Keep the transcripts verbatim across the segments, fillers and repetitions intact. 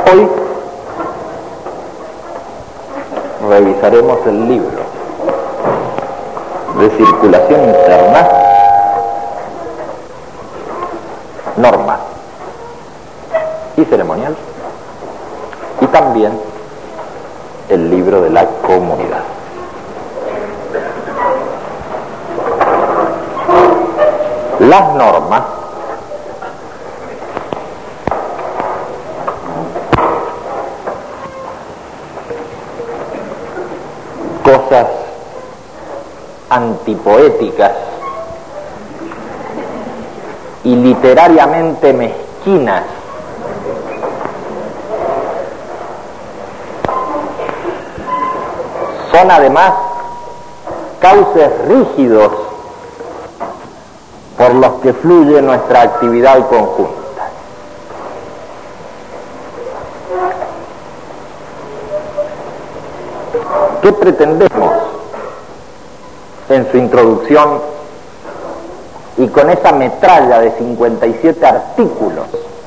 Hoy revisaremos el libro de circulación interna, norma y ceremonial, y también el libro de la comunidad. Las normas cosas antipoéticas y literariamente mezquinas son además cauces rígidos por los que fluye nuestra actividad conjunta. ¿Qué pretendemos en su introducción y con esa metralla de cincuenta y siete artículos?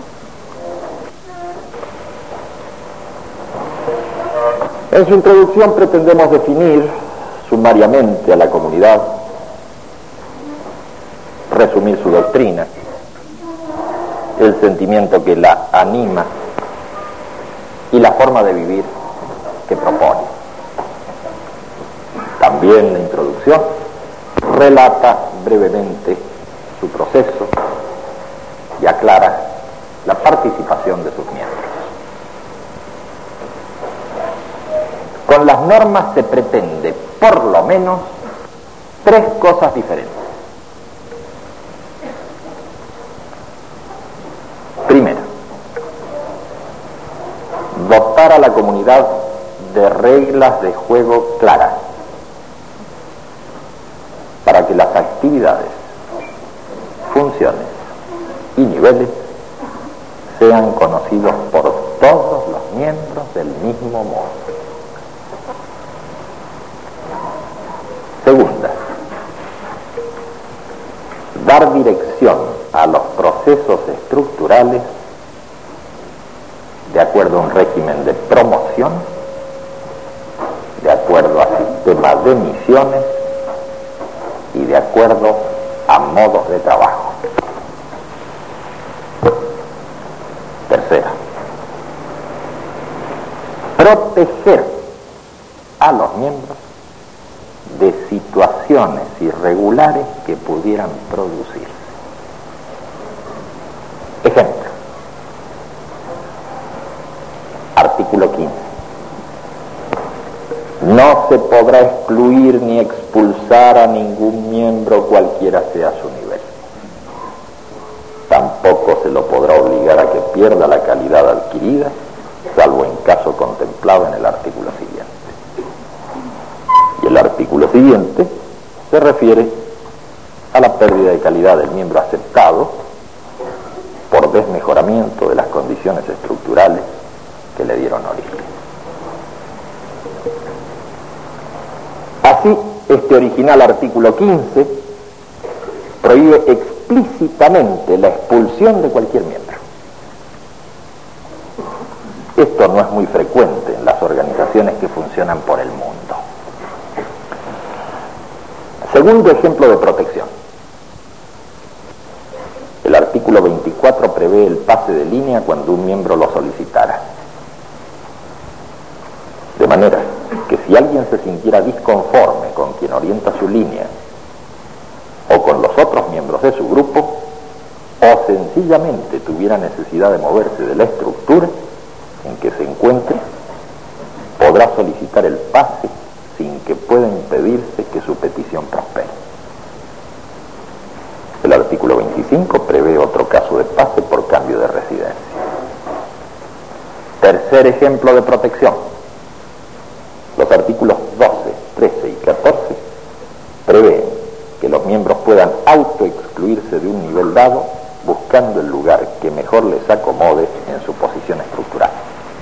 En su introducción pretendemos definir sumariamente a la comunidad, resumir su doctrina, el sentimiento que la anima y la forma de vivir que propone. También la introducción relata brevemente su proceso y aclara la participación de sus miembros. Con las normas se pretende, por lo menos, tres cosas diferentes. Primero, dotar a la comunidad de reglas de juego claras para que las actividades, funciones y niveles sean conocidos por todos los miembros del mismo modo. Segunda, dar dirección a los procesos estructurales de acuerdo a un régimen de promoción, de acuerdo a sistemas de misiones y de acuerdo a modos de trabajo. Tercera, proteger a los miembros de situaciones irregulares que pudieran producirse. Ejemplo, artículo quince. No se podrá excluir ni expulsar a ningún miembro cualquiera sea su nivel. Tampoco se lo podrá obligar a que pierda la calidad adquirida, salvo en caso contemplado en el artículo siguiente. Y el artículo siguiente se refiere a la pérdida de calidad del miembro aceptado por desmejoramiento de las condiciones estructurales que le dieron origen. Así, este original artículo quince prohíbe explícitamente la expulsión de cualquier miembro. Esto no es muy frecuente en las organizaciones que funcionan por el mundo. Segundo ejemplo de protección. El artículo veinticuatro prevé el pase de línea cuando un miembro lo solicitara. De manera que si alguien se sintiera disconforme con quien orienta su línea o con los otros miembros de su grupo, o sencillamente tuviera necesidad de moverse de la estructura en que se encuentre, podrá solicitar el pase sin que pueda impedirse que su petición prospere. El artículo veinticinco prevé otro caso de pase por cambio de residencia. Tercer ejemplo de protección. Los artículos doce, trece y catorce prevén que los miembros puedan autoexcluirse de un nivel dado buscando el lugar que mejor les acomode en su posición estructural.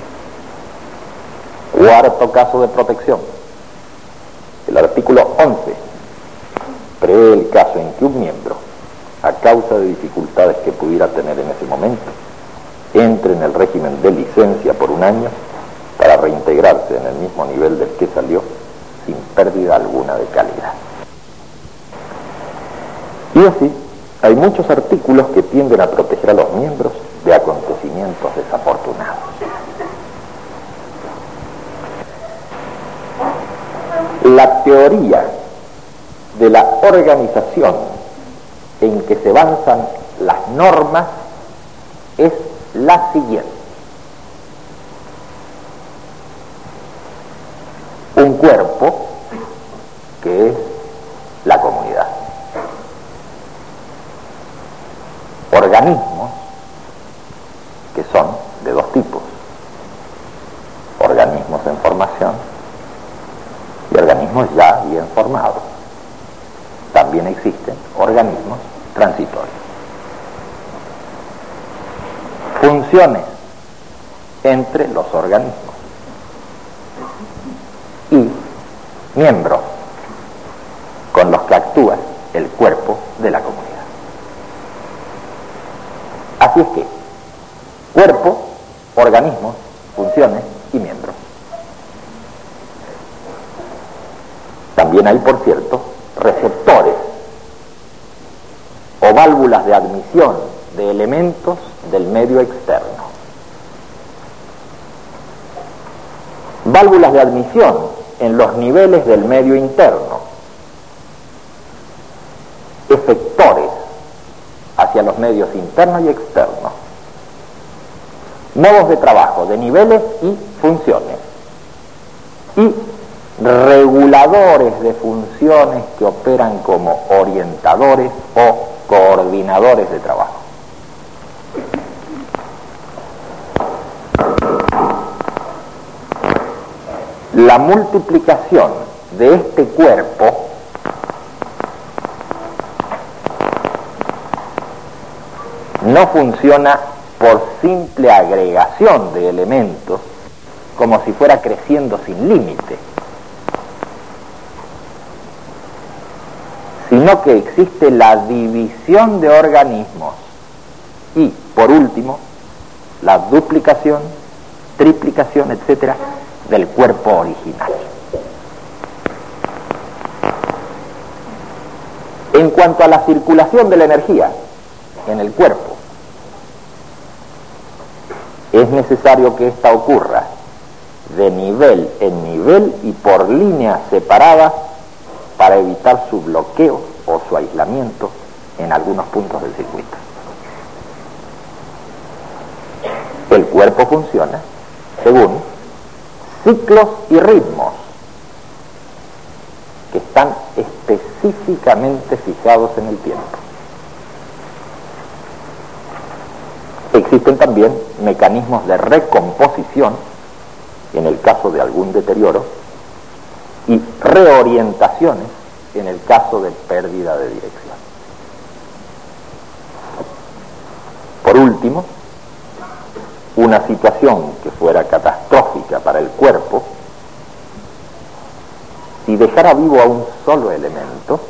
Cuarto caso de protección. El artículo once prevé el caso en que un miembro, a causa de dificultades que pudiera tener en ese momento, entre en el régimen de licencia por un año para reintegrarse en el mismo nivel del que salió sin pérdida alguna de calidad. Y así, hay muchos artículos que tienden a proteger a los miembros de acontecimientos desafortunados. La teoría de la organización en que se avanzan las normas es la siguiente. Un cuerpo que es la comunidad. Organismos que son de dos tipos. Organismos en formación y organismos ya bien formados. También existen organismos transitorios. Funciones entre los organismos y miembros con los que actúa el cuerpo de la comunidad. Así es que cuerpo, organismos, funciones y miembros. También hay, por cierto, receptores o válvulas de admisión de elementos del medio externo. Válvulas de admisión en los niveles del medio interno. Efectores hacia los medios internos y externos. Modos de trabajo de niveles y funciones. Y reguladores de funciones que operan como orientadores o coordinadores de trabajo. La multiplicación de este cuerpo no funciona por simple agregación de elementos, como si fuera creciendo sin límite, sino que existe la división de organismos y, por último, la duplicación, triplicación, etcétera, del cuerpo original. En cuanto a la circulación de la energía en el cuerpo, es necesario que ésta ocurra de nivel en nivel y por líneas separadas para evitar su bloqueo o su aislamiento en algunos puntos del circuito. El cuerpo funciona según ciclos y ritmos que están específicamente fijados en el tiempo. Existen también mecanismos de recomposición en el caso de algún deterioro y reorientaciones en el caso de pérdida de dirección. Por último, una situación que fuera catastrófica para el cuerpo, si dejara vivo a un solo elemento,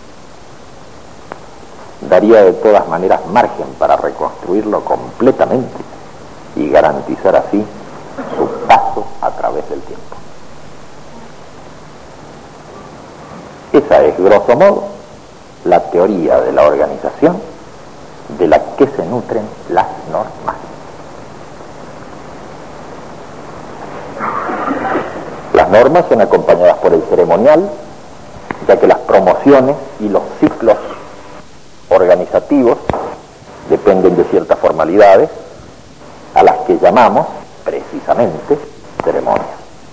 daría de todas maneras margen para reconstruirlo completamente y garantizar así su paso a través del tiempo. Esa es, grosso modo, la teoría de la organización de la que se nutren las normas. Las normas son acompañadas por el ceremonial, ya que las promociones y los ciclos organizativos dependen de ciertas formalidades a las que llamamos precisamente ceremonias.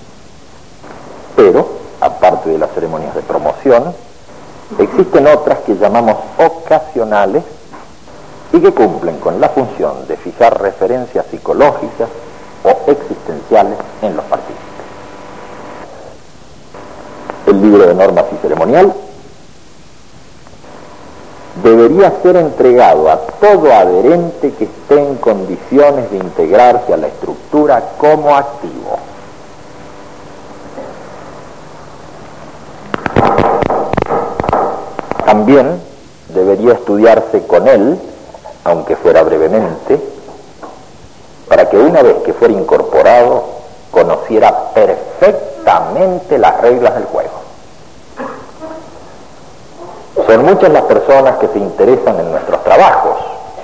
Pero, aparte de las ceremonias de promoción, existen otras que llamamos ocasionales y que cumplen con la función de fijar referencias psicológicas o existenciales en los partícipes. El libro de normas y ceremonial debería ser entregado a todo adherente que esté en condiciones de integrarse a la estructura como activo. También debería estudiarse con él, aunque fuera brevemente, para que una vez que fuera incorporado conociera perfectamente las reglas del juego. Son muchas las personas que se interesan en nuestros trabajos,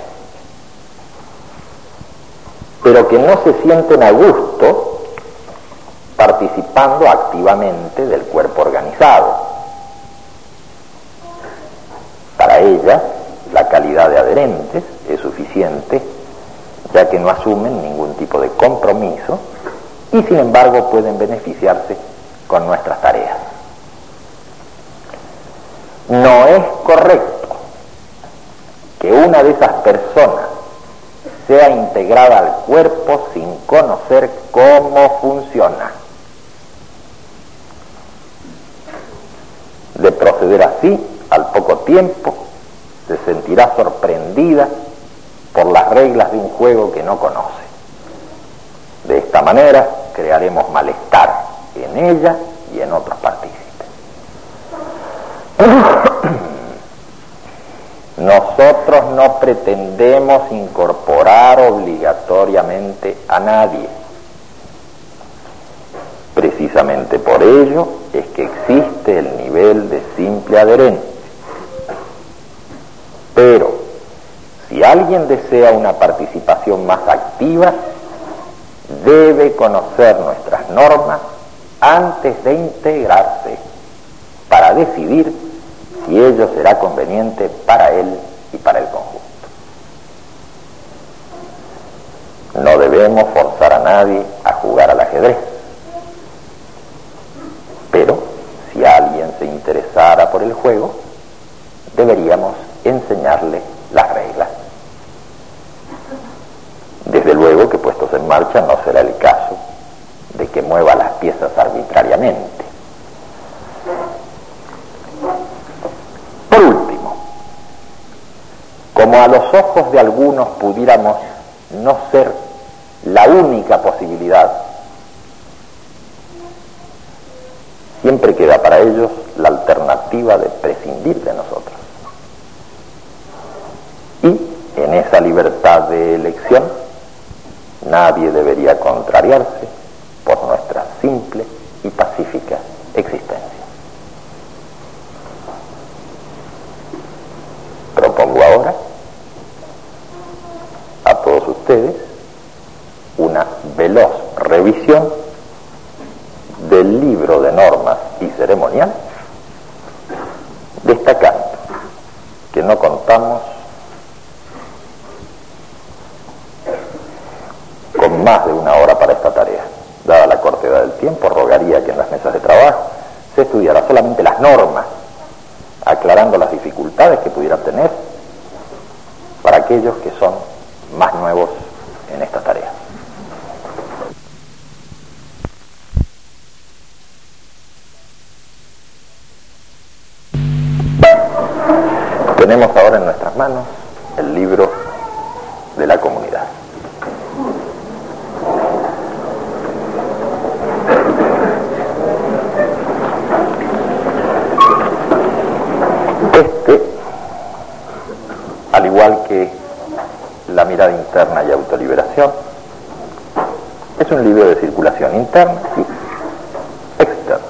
pero que no se sienten a gusto participando activamente del cuerpo organizado. Para ellas, la calidad de adherentes es suficiente, ya que no asumen ningún tipo de compromiso y sin embargo pueden beneficiarse con nuestras tareas. No es correcto que una de esas personas sea integrada al cuerpo sin conocer cómo funciona. De proceder así, al poco tiempo se sentirá sorprendida por las reglas de un juego que no conoce. De esta manera crearemos malestar en ella y en otros partícipes. Nosotros no pretendemos incorporar obligatoriamente a nadie. Precisamente por ello es que existe el nivel de simple adherencia. Pero si alguien desea una participación más activa, debe conocer nuestras normas antes de integrarse para decidir si ello será conveniente para él y para el conjunto. No debemos forzar a nadie a jugar al ajedrez, pero si alguien se interesara por el juego, deberíamos enseñarle las reglas. Desde luego que puestos en marcha no será el caso de que mueva las piezas arbitrariamente. Por último, como a los ojos de algunos pudiéramos no ser la única posibilidad, siempre queda para ellos la alternativa de prescindir de nosotros. Y en esa libertad de elección, nadie debería contrariarse por nuestra simple y pacífica existencia. Propongo ahora a todos ustedes una veloz revisión del libro de normas y ceremonial, destacando que no contamos con más de una hora para esta tarea. Dada la cortedad del tiempo, rogaría que en las mesas de trabajo se estudiara solamente las normas, aclarando las dificultades que pudieran tener para aquellos que son más nuevos en esta tarea. Tenemos ahora en nuestras manos el libro de la comunidad. Este, al igual que la mirada interna y autoliberación, es un libro de circulación interna y externa.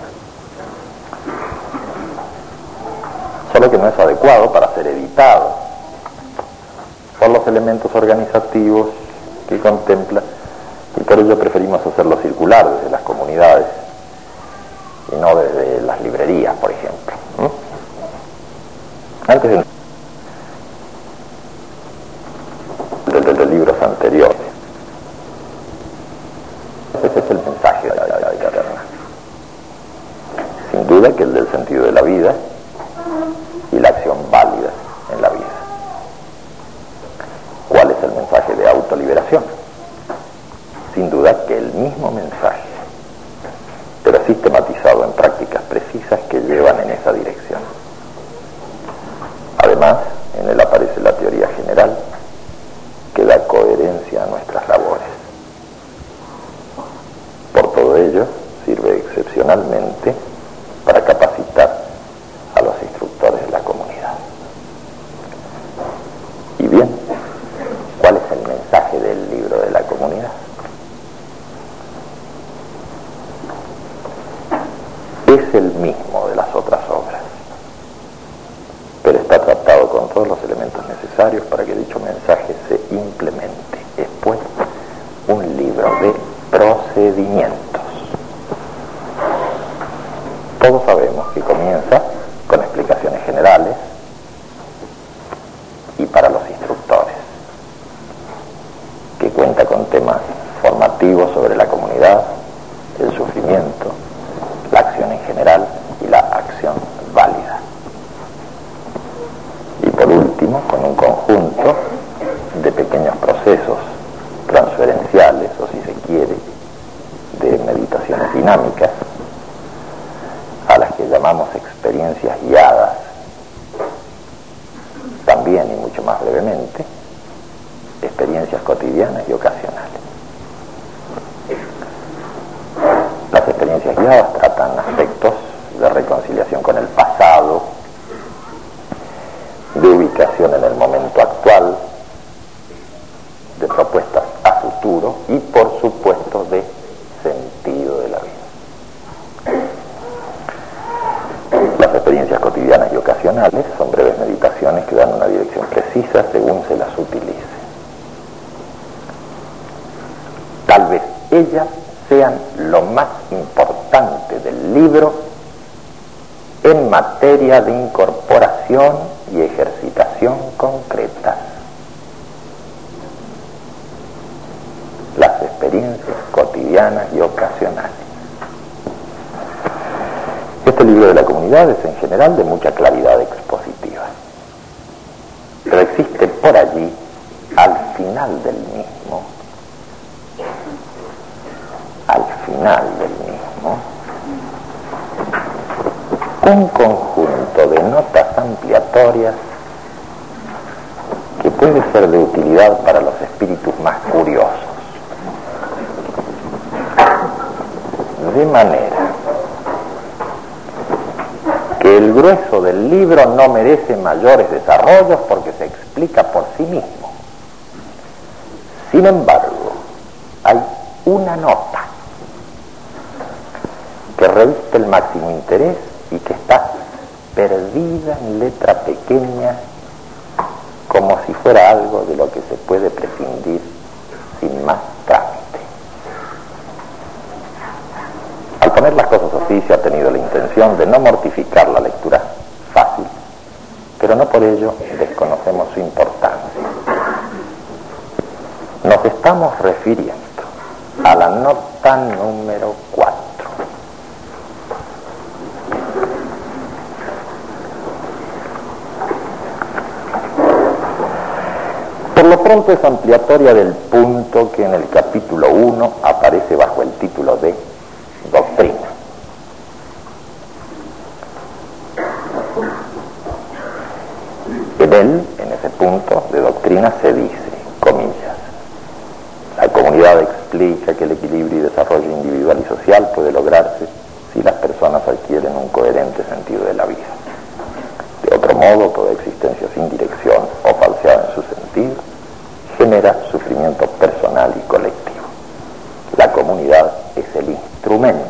Solo que no es adecuado para ser editado por los elementos organizativos que contempla, y por ello preferimos hacerlo circular desde las comunidades y no desde las librerías, por ejemplo. ¿Mm? Antes de, de, de, de libros anteriores, ese es el mensaje de la vida eterna. Sin duda que el del sentido de la vida y la acción válida en la vida. ¿Cuál es el mensaje de autoliberación? Sin duda que el mismo mensaje, pero sistematizado en prácticas precisas que llevan en esa dirección. Además, en él aparece la teoría general que da coherencia a nuestras labores. Por todo ello, sirve excepcionalmente para capacitar a los instructores de la comunidad. Y bien, ¿cuál es el mensaje del libro de la comunidad? necesarios para que dicho mensaje se implemente. Es pues un libro de procedimientos. Todos sabemos que comienza con explicaciones generales y para los instructores, que cuenta con temas formativos sobre la comunidad, el sufrimiento, la acción en general y la acción válida. Y por último, con un conjunto de pequeños procesos transferenciales, o si se quiere, de meditaciones dinámicas, a las que llamamos experiencias guiadas, también y mucho más brevemente, experiencias cotidianas y ocasionales. Las experiencias guiadas tratan aspectos de reconciliación con el pasado, de ubicación en el momento actual, de propuestas a futuro y, por supuesto, de sentido de la vida. Las experiencias cotidianas y ocasionales son breves meditaciones que dan una dirección precisa según se las utilice. Tal vez ellas sean lo más importante del libro en materia de incorporación y ejercitación concretas. Las experiencias cotidianas y ocasionales. Este libro de la comunidad es en general de mucha claridad expositiva, pero existe por allí, al final del mismo, al final del mismo, un conjunto de notas ampliatorias que puede ser de utilidad para los espíritus más curiosos. De manera que el grueso del libro no merece mayores desarrollos porque se explica por sí mismo. Sin embargo, hay una nota que reviste el máximo interés y que está perdida en letra pequeña, como si fuera algo de lo que se puede prescindir sin más trámite. Al poner las cosas así, se ha tenido la intención de no mortificar la lectura fácil, pero no por ello desconocemos su importancia. Nos estamos refiriendo a la nota número cuatro. Por lo pronto es ampliatoria del punto que en el capítulo uno aparece bajo el título de Doctrina. En él, en ese punto de doctrina, se dice, comillas, la comunidad explica que el equilibrio y desarrollo individual y social puede lograrse si las personas adquieren un coherente sentido de la vida. De otro modo, toda existencia sin dirección o falseada en su sentido genera sufrimiento personal y colectivo. La comunidad es el instrumento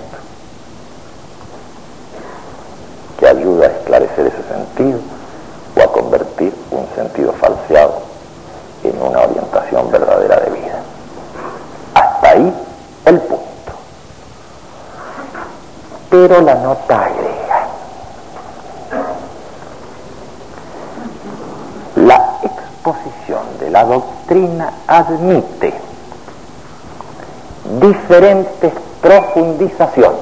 que ayuda a esclarecer ese sentido o a convertir un sentido falseado en una orientación verdadera de vida. Hasta ahí el punto. Pero la nota agrega: la exposición de la doctrina admite diferentes profundizaciones.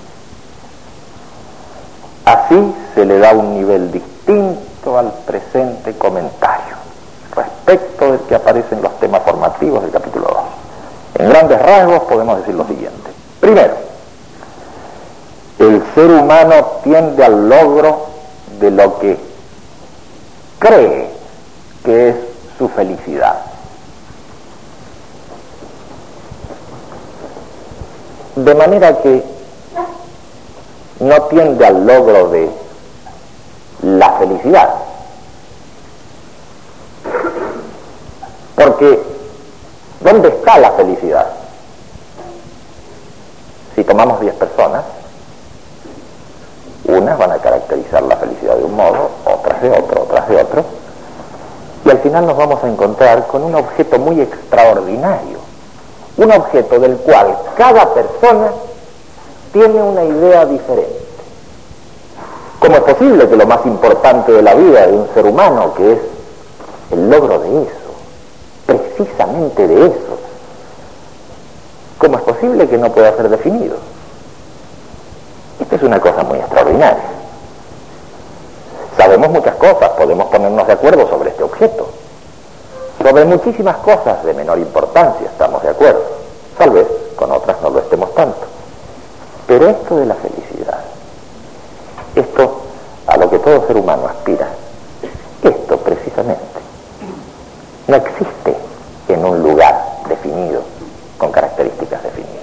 Así se le da un nivel distinto al presente comentario respecto del que aparecen los temas formativos del capítulo dos. En grandes rasgos podemos decir lo siguiente. Primero, el ser humano tiende al logro de lo que cree que es su felicidad. De manera que no tiende al logro de la felicidad. Porque, ¿dónde está la felicidad? Si tomamos diez personas, unas van a caracterizar la felicidad de un modo, otras de otro, otras de otro, Y al final nos vamos a encontrar con un objeto muy extraordinario, un objeto del cual cada persona tiene una idea diferente. ¿Cómo es posible que lo más importante de la vida de un ser humano, que es el logro de eso, precisamente de eso, cómo es posible que no pueda ser definido? Esta es una cosa muy extraordinaria. Sabemos muchas cosas, podemos ponernos de acuerdo sobre este objeto. Sobre muchísimas cosas de menor importancia estamos de acuerdo. Tal vez con otras no lo estemos tanto. Pero esto de la felicidad, esto a lo que todo ser humano aspira, esto precisamente no existe en un lugar definido, con características definidas.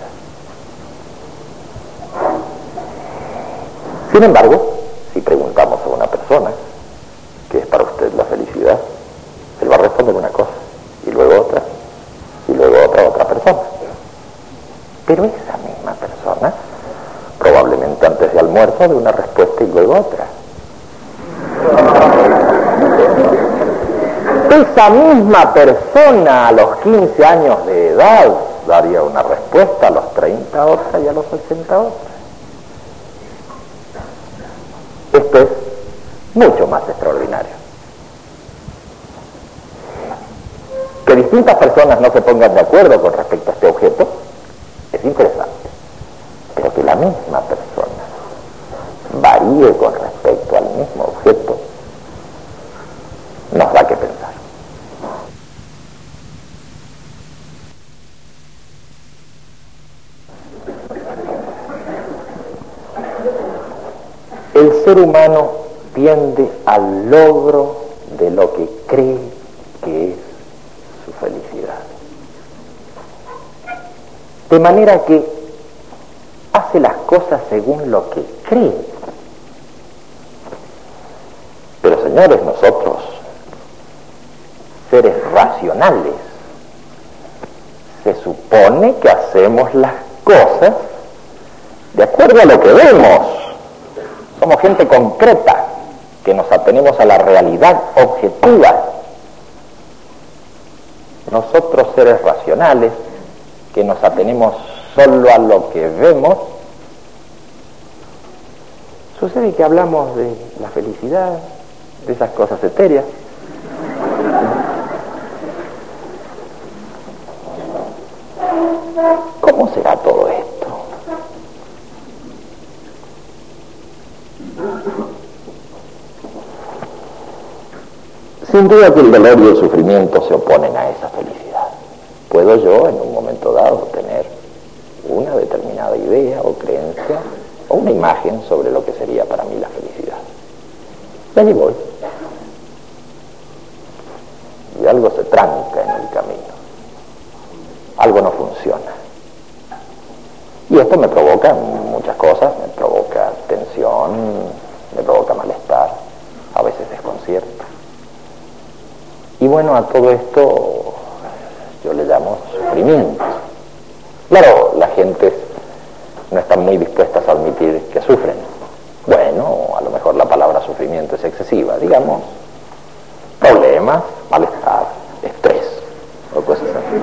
Sin embargo, si preguntamos a una persona ¿qué es para usted la felicidad?, él va a responder una cosa, y luego otra, y luego otra otra persona. Pero esa misma persona probablemente antes de almuerzo de una respuesta y luego otra. Esa misma persona a los quince años de edad daría una respuesta, a los treinta otra y a los ochenta otra. Esto es mucho más extraordinario. Que distintas personas no se pongan de acuerdo con respecto a este objeto es interesante, pero que la misma persona varíe con respecto al mismo objeto nos da que pensar. El ser humano tiende al logro de lo que cree que es su felicidad. De manera que hace las cosas según lo que cree. Pero señores, nosotros, seres racionales, se supone que hacemos las cosas de acuerdo a lo que vemos. Somos gente concreta, que nos atenemos a la realidad objetiva. Nosotros, seres racionales, que nos atenemos solo a lo que vemos, sucede que hablamos de la felicidad, de esas cosas etéreas. ¿Cómo será todo esto? Sin duda que el dolor y el sufrimiento se oponen a esa felicidad. Puedo yo, en un momento dado, tener una determinada idea o creencia o una imagen sobre lo que sería para mí la felicidad. Y allí voy. Y algo se tranca en el camino. Algo no funciona. Y esto me provoca muchas cosas, me provoca tensión, me provoca malestar, a veces desconcierto. Y bueno, a todo esto yo le llamo sufrimiento. Claro, la gente no está muy dispuesta a admitir que sufren. Bueno, a lo mejor la palabra sufrimiento es excesiva, digamos, problemas, malestar, estrés, o cosas así.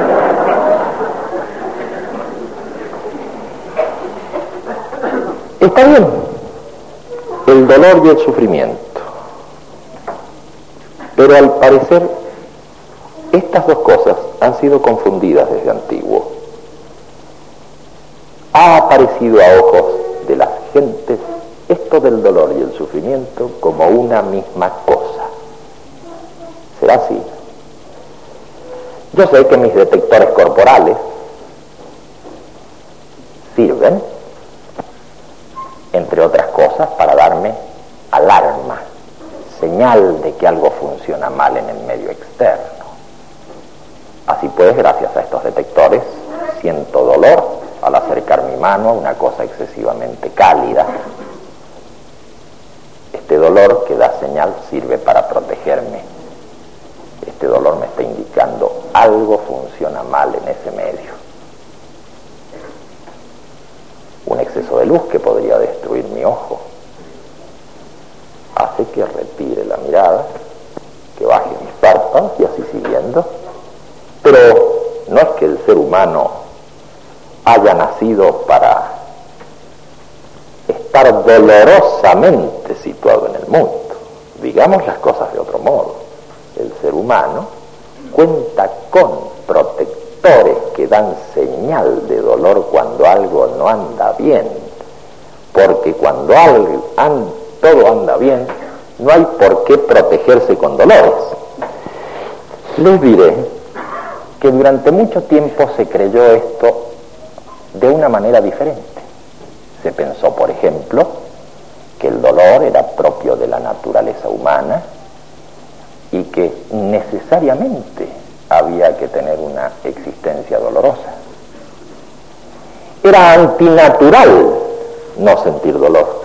Está bien, el dolor y el sufrimiento. Pero al parecer, estas dos cosas han sido confundidas desde antiguo. Ha aparecido a ojos de las gentes esto del dolor y el sufrimiento como una misma cosa. ¿Será así? Yo sé que mis detectores corporales sirven, entre otras cosas, para darme alarma, señal de que algo funciona mal en el medio externo. Así pues, gracias a estos detectores, siento dolor al acercar mi mano a una cosa excesivamente cálida. Este dolor que da señal sirve para protegerme. Este dolor me está indicando algo funciona mal en ese medio. Un exceso de luz que podría destruir mi ojo hace que retire la mirada, que baje mis y así siguiendo. Pero no es que el ser humano haya nacido para estar dolorosamente situado en el mundo. Digamos las cosas de otro modo. El ser humano cuenta con protectores que dan señal de dolor cuando algo no anda bien, porque cuando algo, an, todo anda bien, no hay por qué protegerse con dolores. Les diré que durante mucho tiempo se creyó esto de una manera diferente. Se pensó, por ejemplo, que el dolor era propio de la naturaleza humana y que necesariamente había que tener una existencia dolorosa. Era antinatural no sentir dolor.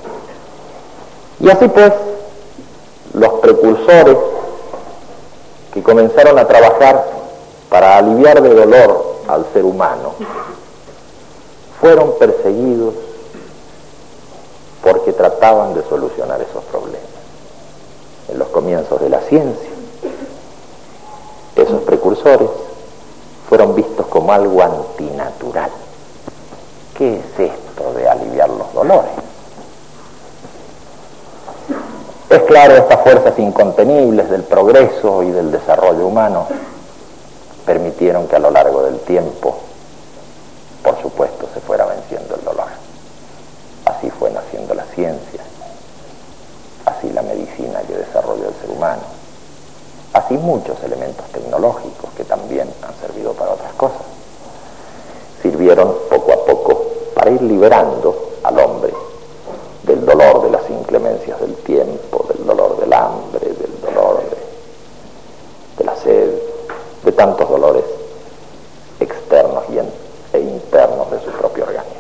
Y así pues, los precursores que comenzaron a trabajar para aliviar de dolor al ser humano fueron perseguidos porque trataban de solucionar esos problemas. En los comienzos de la ciencia, esos precursores fueron vistos como algo antinatural. ¿Qué es esto de aliviar los dolores? Es claro, estas fuerzas incontenibles del progreso y del desarrollo humano permitieron que a lo largo del tiempo, por supuesto, se fuera venciendo el dolor. Así fue naciendo la ciencia, así la medicina que desarrolló el ser humano, así muchos elementos tecnológicos que también han servido para otras cosas, sirvieron poco a poco para ir liberando al hombre del dolor de las inclemencias del tiempo, del dolor del hambre, del dolor de, de la sed, de tantos dolores externos y en, e internos de su propio organismo.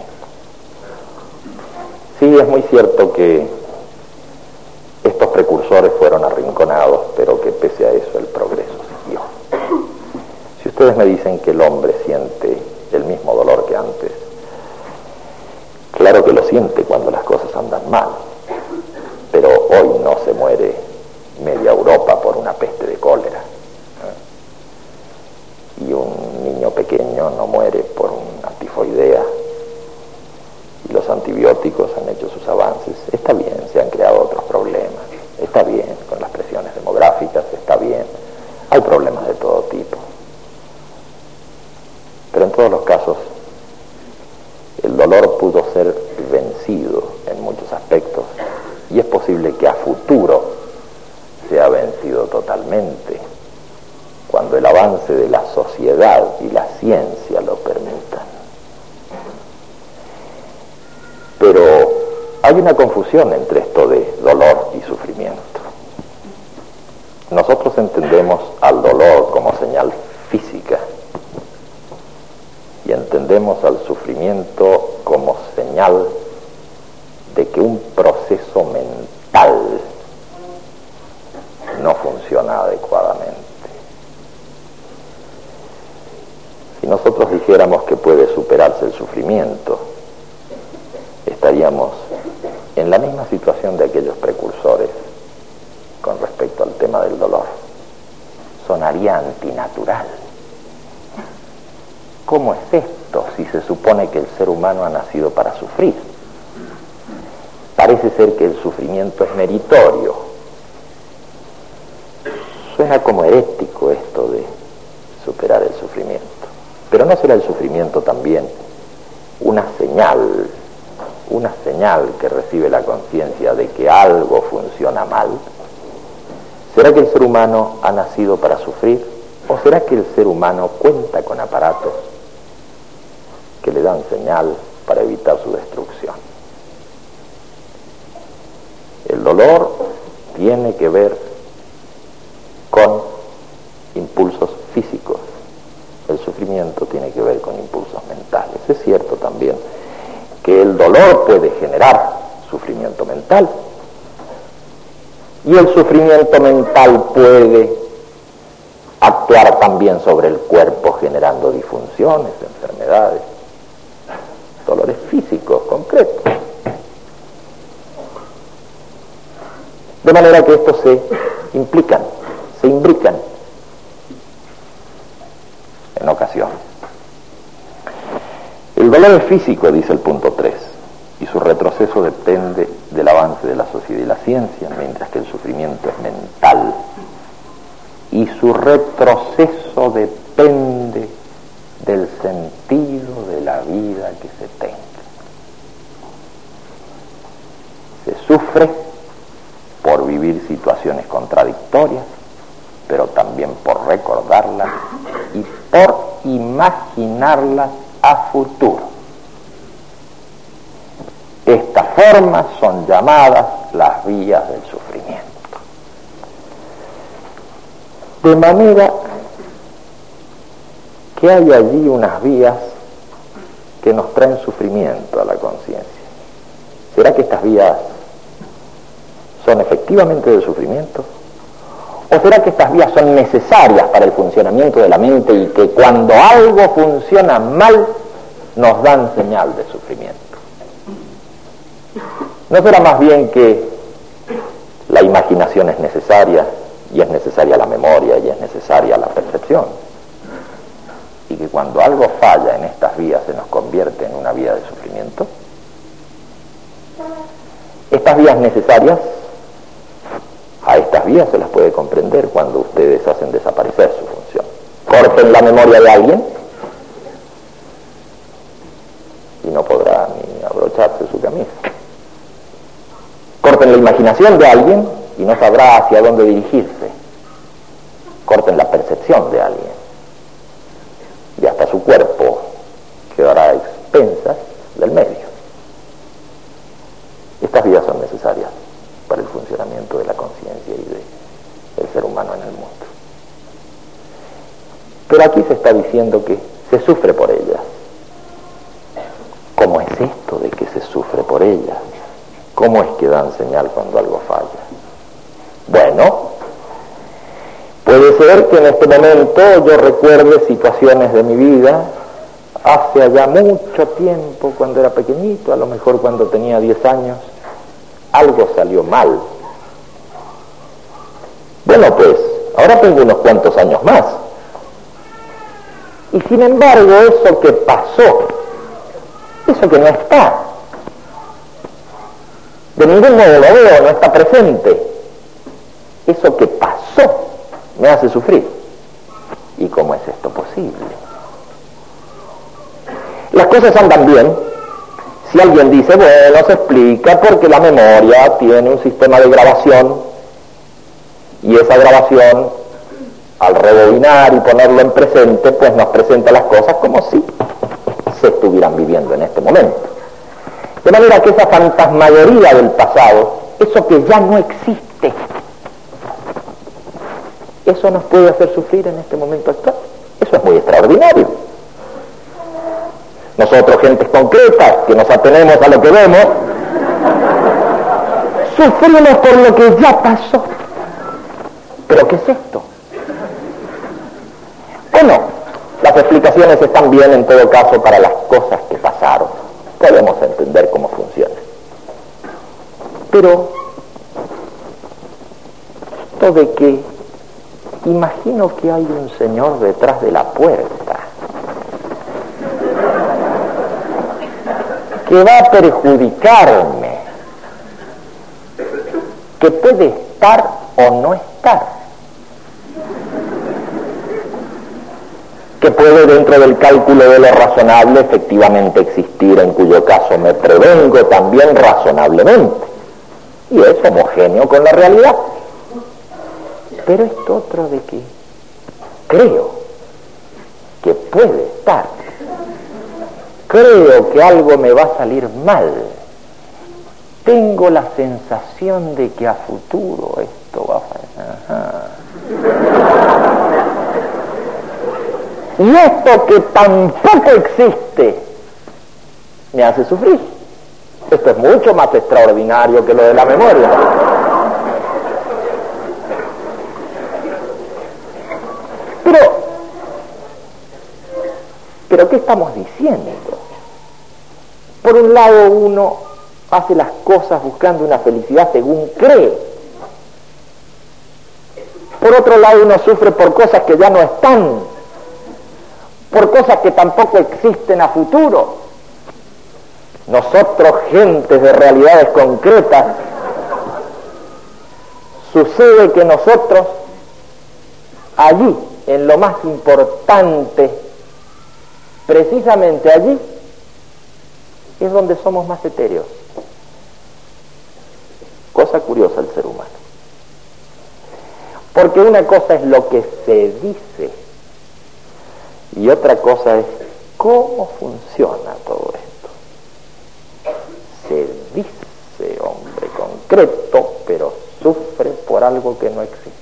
Sí, es muy cierto que estos precursores fueron arrinconados, pero que pese a eso el progreso siguió. Si ustedes me dicen que el hombre siente el mismo dolor que antes, claro que lo siente cuando las cosas andan mal, pero hoy no se muere media Europa por una peste de cólera, ¿eh? Y un niño pequeño no muere por una tifoidea, y los antibióticos han hecho sus avances. Está bien, se han creado otros problemas, está bien con las presiones demográficas, está bien, hay problemas de todo tipo, pero en todos los casos el dolor pudo ser vencido en muchos aspectos y es posible que a futuro sea vencido totalmente cuando el avance de la sociedad y la ciencia lo permitan. Pero hay una confusión entre esto de dolor y sufrimiento. Nosotros entendemos al dolor como señal física y entendemos al sufrimiento como señal de que un proceso mental no funciona adecuadamente. Si nosotros dijéramos que puede superarse el sufrimiento, estaríamos en la misma situación de aquellos precursores con respecto al tema del dolor. Sonaría antinatural. ¿Cómo es esto si se supone que el ser humano ha nacido para sufrir? Parece ser que el sufrimiento es meritorio. Suena como herético esto de superar el sufrimiento. Pero ¿no será el sufrimiento también una señal, una señal que recibe la conciencia de que algo funciona mal? ¿Será que el ser humano ha nacido para sufrir? ¿O será que el ser humano cuenta con aparatos que le dan señal para evitar su destrucción? El dolor tiene que ver con impulsos físicos. El sufrimiento tiene que ver con impulsos mentales. Es cierto también que el dolor puede generar sufrimiento mental y el sufrimiento mental puede actuar también sobre el cuerpo generando disfunciones, enfermedades, dolores físicos concretos. De manera que estos se implican, se imbrican en ocasiones. El dolor es físico, dice el punto tres, y su retroceso depende del avance de la sociedad y la ciencia, mientras que el sufrimiento es mental. Y su retroceso depende del sentido de la vida que se tenga. Se sufre por vivir situaciones contradictorias, pero también por recordarlas y por imaginarlas a futuro. Estas formas son llamadas las vías del sufrimiento. De manera que hay allí unas vías que nos traen sufrimiento a la conciencia. ¿Será que estas vías son efectivamente de sufrimiento? ¿O será que estas vías son necesarias para el funcionamiento de la mente y que cuando algo funciona mal nos dan señal de sufrimiento? ¿No será más bien que la imaginación es necesaria y es necesaria la memoria y es necesaria la percepción? Y que cuando algo falla en estas vías se nos convierte en una vía de sufrimiento. Estas vías necesarias, a estas vías se las puede comprender cuando ustedes hacen desaparecer su función. Corten la memoria de alguien y no podrá ni abrocharse su camisa. Corten la imaginación de alguien y no sabrá hacia dónde dirigirse. Corten la percepción de alguien y hasta su cuerpo quedará a expensas del medio. Estas vías son necesarias para el funcionamiento de la conciencia y de, del ser humano en el mundo. Pero aquí se está diciendo que se sufre por ellas. ¿Cómo es esto de que se sufre por ellas? ¿Cómo es que dan señal cuando algo falla? Bueno, puede ser que en este momento yo recuerde situaciones de mi vida hace allá mucho tiempo, cuando era pequeñito, a lo mejor cuando tenía diez años, algo salió mal. Bueno, pues, ahora tengo unos cuantos años más. Y sin embargo, eso que pasó, eso que no está, de ningún modo lo veo, no está presente. Eso que pasó me hace sufrir. ¿Y cómo es esto posible? Las cosas andan bien si alguien dice, bueno, se explica porque la memoria tiene un sistema de grabación y esa grabación, al rebobinar y ponerlo en presente, pues nos presenta las cosas como si se estuvieran viviendo en este momento. De manera que esa fantasmagoría del pasado, eso que ya no existe, eso nos puede hacer sufrir en este momento actual. Eso es muy extraordinario. Nosotros, gentes concretas, que nos atenemos a lo que vemos, sufrimos por lo que ya pasó. ¿Pero qué es esto? Bueno, las explicaciones están bien en todo caso para las cosas que pasaron. Podemos entender cómo funciona. Pero, esto de que imagino que hay un señor detrás de la puerta que va a perjudicarme, que puede estar o no estar, que puede dentro del cálculo de lo razonable efectivamente existir, en cuyo caso me prevengo también razonablemente, y es homogéneo con la realidad. Pero esto otro de que creo que puede estar, creo que algo me va a salir mal, tengo la sensación de que a futuro esto va a fallar. Y esto que tampoco existe me hace sufrir. Esto es mucho más extraordinario que lo de la memoria. Pero, pero ¿qué estamos diciendo? Por un lado uno hace las cosas buscando una felicidad según cree. Por otro lado uno sufre por cosas que ya no están. por cosas que tampoco existen a futuro. Nosotros, gentes de realidades concretas, sucede que nosotros, allí, en lo más importante, precisamente allí, es donde somos más etéreos. Cosa curiosa el ser humano. Porque una cosa es lo que se dice y otra cosa es cómo funciona todo esto. Se dice, hombre concreto, pero sufre por algo que no existe.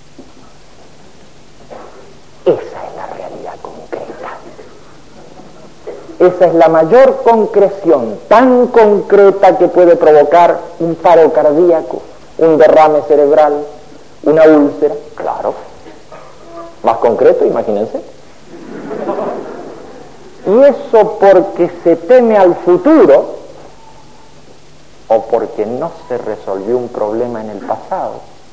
Esa es la realidad concreta. Esa es la mayor concreción, tan concreta que puede provocar un paro cardíaco, un derrame cerebral, una úlcera. Claro. Más concreto, imagínense. Y eso porque se teme al futuro o porque no se resolvió un problema en el pasado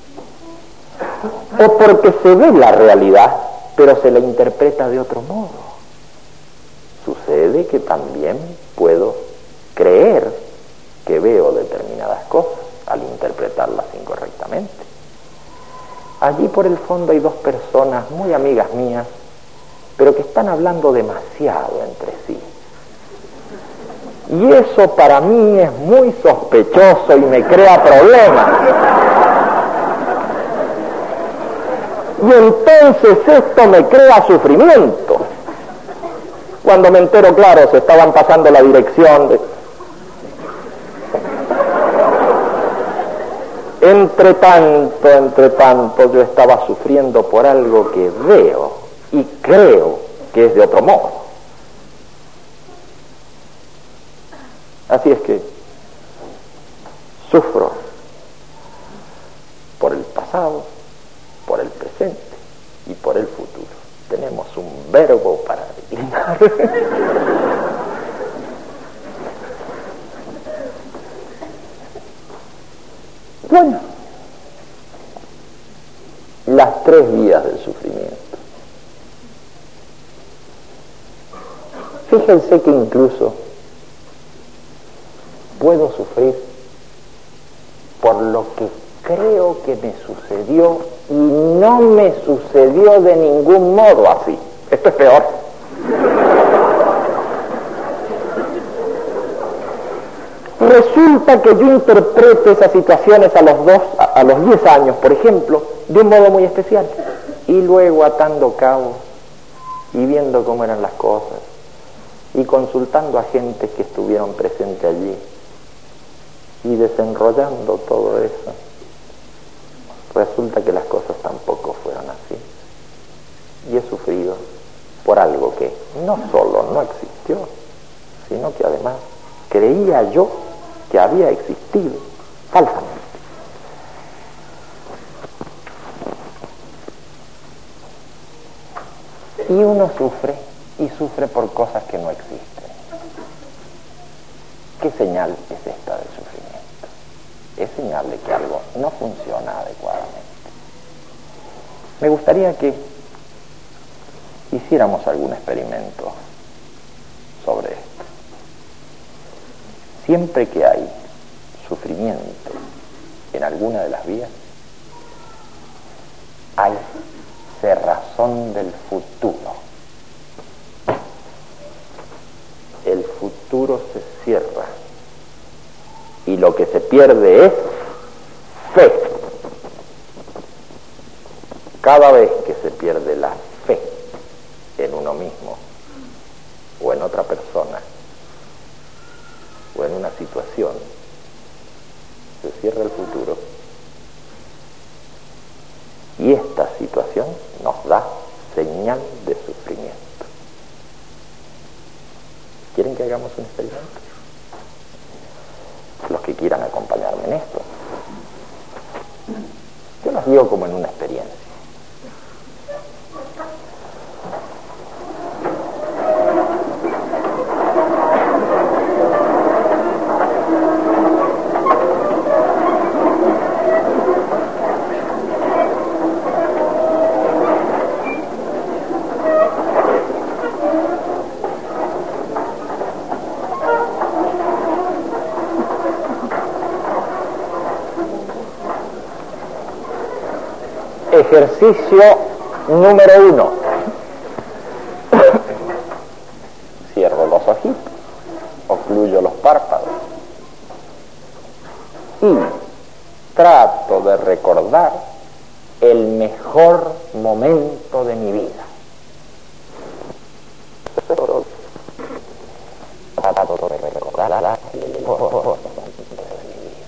o porque se ve la realidad pero se la interpreta de otro modo. Sucede que también puedo creer que veo determinadas cosas al interpretarlas incorrectamente. Allí por el fondo hay dos personas muy amigas mías, pero que están hablando demasiado entre sí. Y eso para mí es muy sospechoso y me crea problemas. Y entonces esto me crea sufrimiento. Cuando me entero, claro, se estaban pasando la dirección de... Entre tanto, entre tanto, yo estaba sufriendo por algo que veo y creo que es de otro modo. Así es que sufro por el pasado, por el presente y por el futuro. Tenemos un verbo para declinar. Bueno, las tres vías del sufrimiento. Fíjense que incluso puedo sufrir por lo que creo que me sucedió y no me sucedió de ningún modo así. Esto es peor. Resulta que yo interpreto esas situaciones a los dos, a, a los diez años, por ejemplo, de un modo muy especial. Y luego atando cabos y viendo cómo eran las cosas y consultando a gente que estuvieron presentes allí y desenrollando todo eso, resulta que las cosas tampoco fueron así. Y he sufrido por algo que no solo no existió, sino que además creía yo que había existido falsamente. Y uno sufre, y sufre por cosas que no existen. ¿Qué señal es esta del sufrimiento? Es señal de que algo no funciona adecuadamente. Me gustaría que hiciéramos algún experimento sobre esto. Siempre que hay sufrimiento en alguna de las vías, hay cerrazón del futuro. El futuro se cierra y lo que se pierde es fe. Cada vez que se pierde la fe en uno mismo o en otra persona o en una situación, se cierra el futuro y esta situación nos da señal de sufrimiento. ¿Quieren que hagamos un experimento? Los que quieran acompañarme en esto. Yo los digo como en una experiencia. Ejercicio número uno. Cierro los ojitos, ocluyo los párpados y trato de recordar el mejor momento de mi vida. Trato de recordar el mejor momento de mi vida.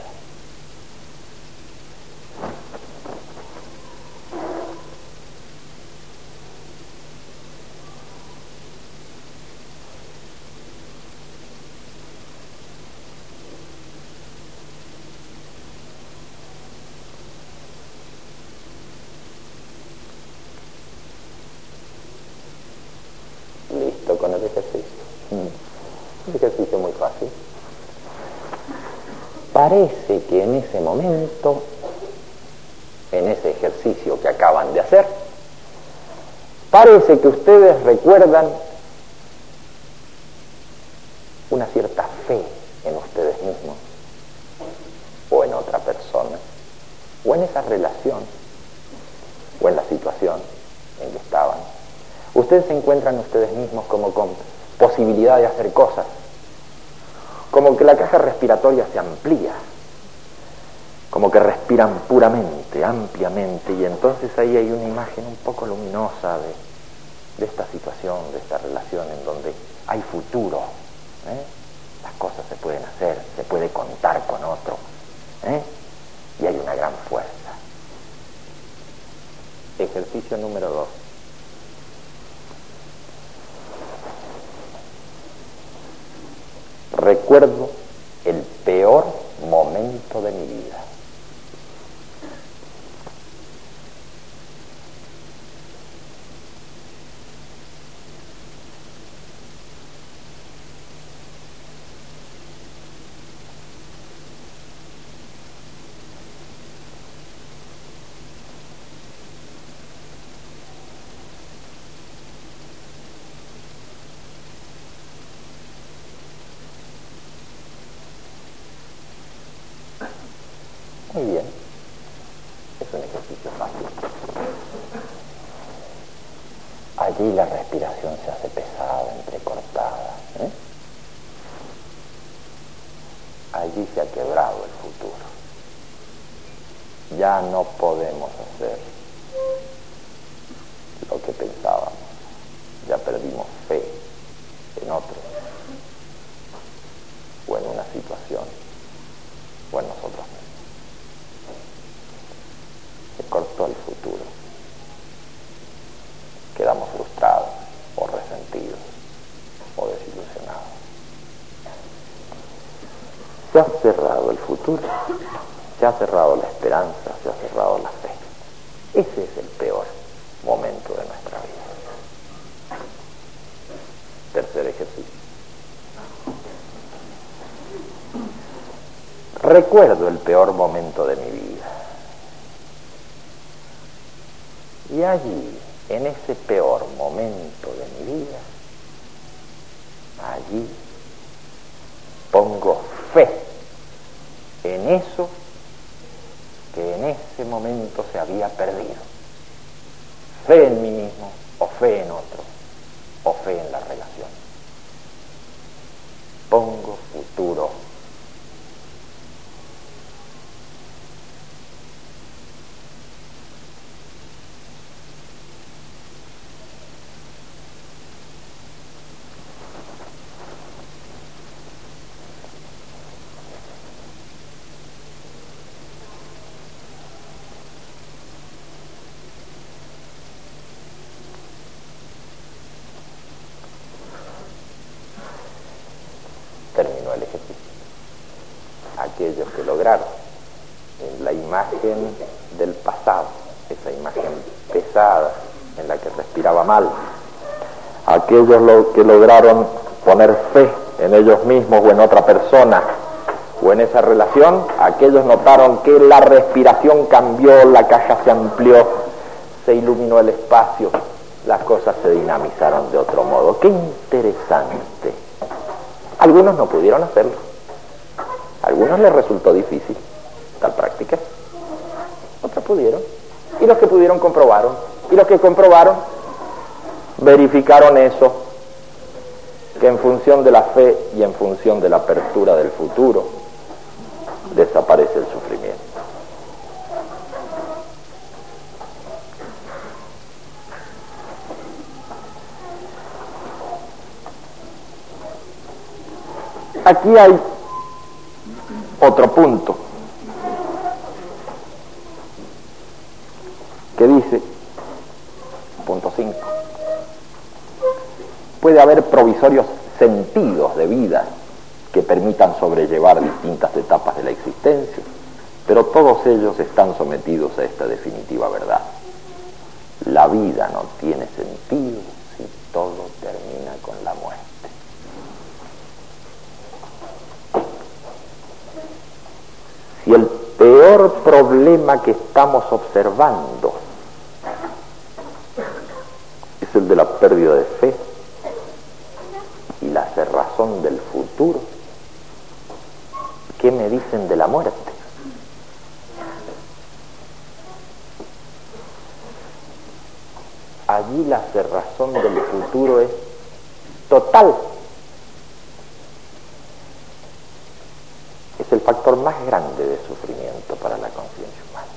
Listo con el ejercicio. Un ejercicio muy fácil. Parece que en ese momento, en ese ejercicio que acaban de hacer, parece que ustedes recuerdan una cierta fe en ustedes mismos, o en otra persona, o en esa relación, o en la situación en que estaban. Ustedes se encuentran ustedes mismos como con posibilidad de hacer cosas, como que la caja respiratoria se amplía, como que respiran puramente, ampliamente, y entonces ahí hay una imagen un poco luminosa de, de esta situación, de esta relación en donde hay futuro, ¿eh? Las cosas se pueden hacer, se puede contar con otro, ¿eh? Y hay una gran fuerza. Ejercicio número dos. Recuerdo el peor momento de mi vida. Muy bien, es un ejercicio fácil. Allí la respiración se hace pesada, entrecortada, ¿eh? Allí se ha quebrado el futuro. Ya no podemos hacer lo que pensábamos. Ya perdimos fe en otros, o en una situación, o en nosotros mismos. Se cortó el futuro. Quedamos frustrados, o resentidos, o desilusionados. Se ha cerrado el futuro, se ha cerrado la esperanza, se ha cerrado la fe. Ese es el peor momento de nuestra vida. Tercer ejercicio. Recuerdo el peor momento de mi vida. Y allí, en ese peor momento de mi vida, allí pongo fe en eso que en ese momento se había perdido. Fe en mí mismo, o fe en otro, o fe en la relación. Pongo futuro. Terminó el ejercicio. Aquellos que lograron en la imagen del pasado, esa imagen pesada en la que respiraba mal, aquellos lo que lograron poner fe en ellos mismos o en otra persona o en esa relación, aquellos notaron que la respiración cambió, la caja se amplió, se iluminó el espacio, las cosas se dinamizaron de otro modo. ¡Qué interesante! Algunos no pudieron hacerlo. A algunos les resultó difícil tal práctica. Otros pudieron. Y Y los que pudieron comprobaron. Y los que comprobaron verificaron eso, que en función de la fe y en función de la apertura del futuro desaparece el sufrimiento. Aquí hay otro punto que dice, punto cinco, puede haber provisorios sentidos de vida que permitan sobrellevar distintas etapas de la existencia, pero todos ellos están sometidos a esta definitiva verdad: la vida no tiene sentido si todo termina con la muerte. Si el peor problema que estamos observando es el de la pérdida de fe y la cerrazón del futuro, ¿qué me dicen de la muerte? Allí la cerrazón del futuro es total. Es el factor más grande de sufrimiento para la conciencia humana.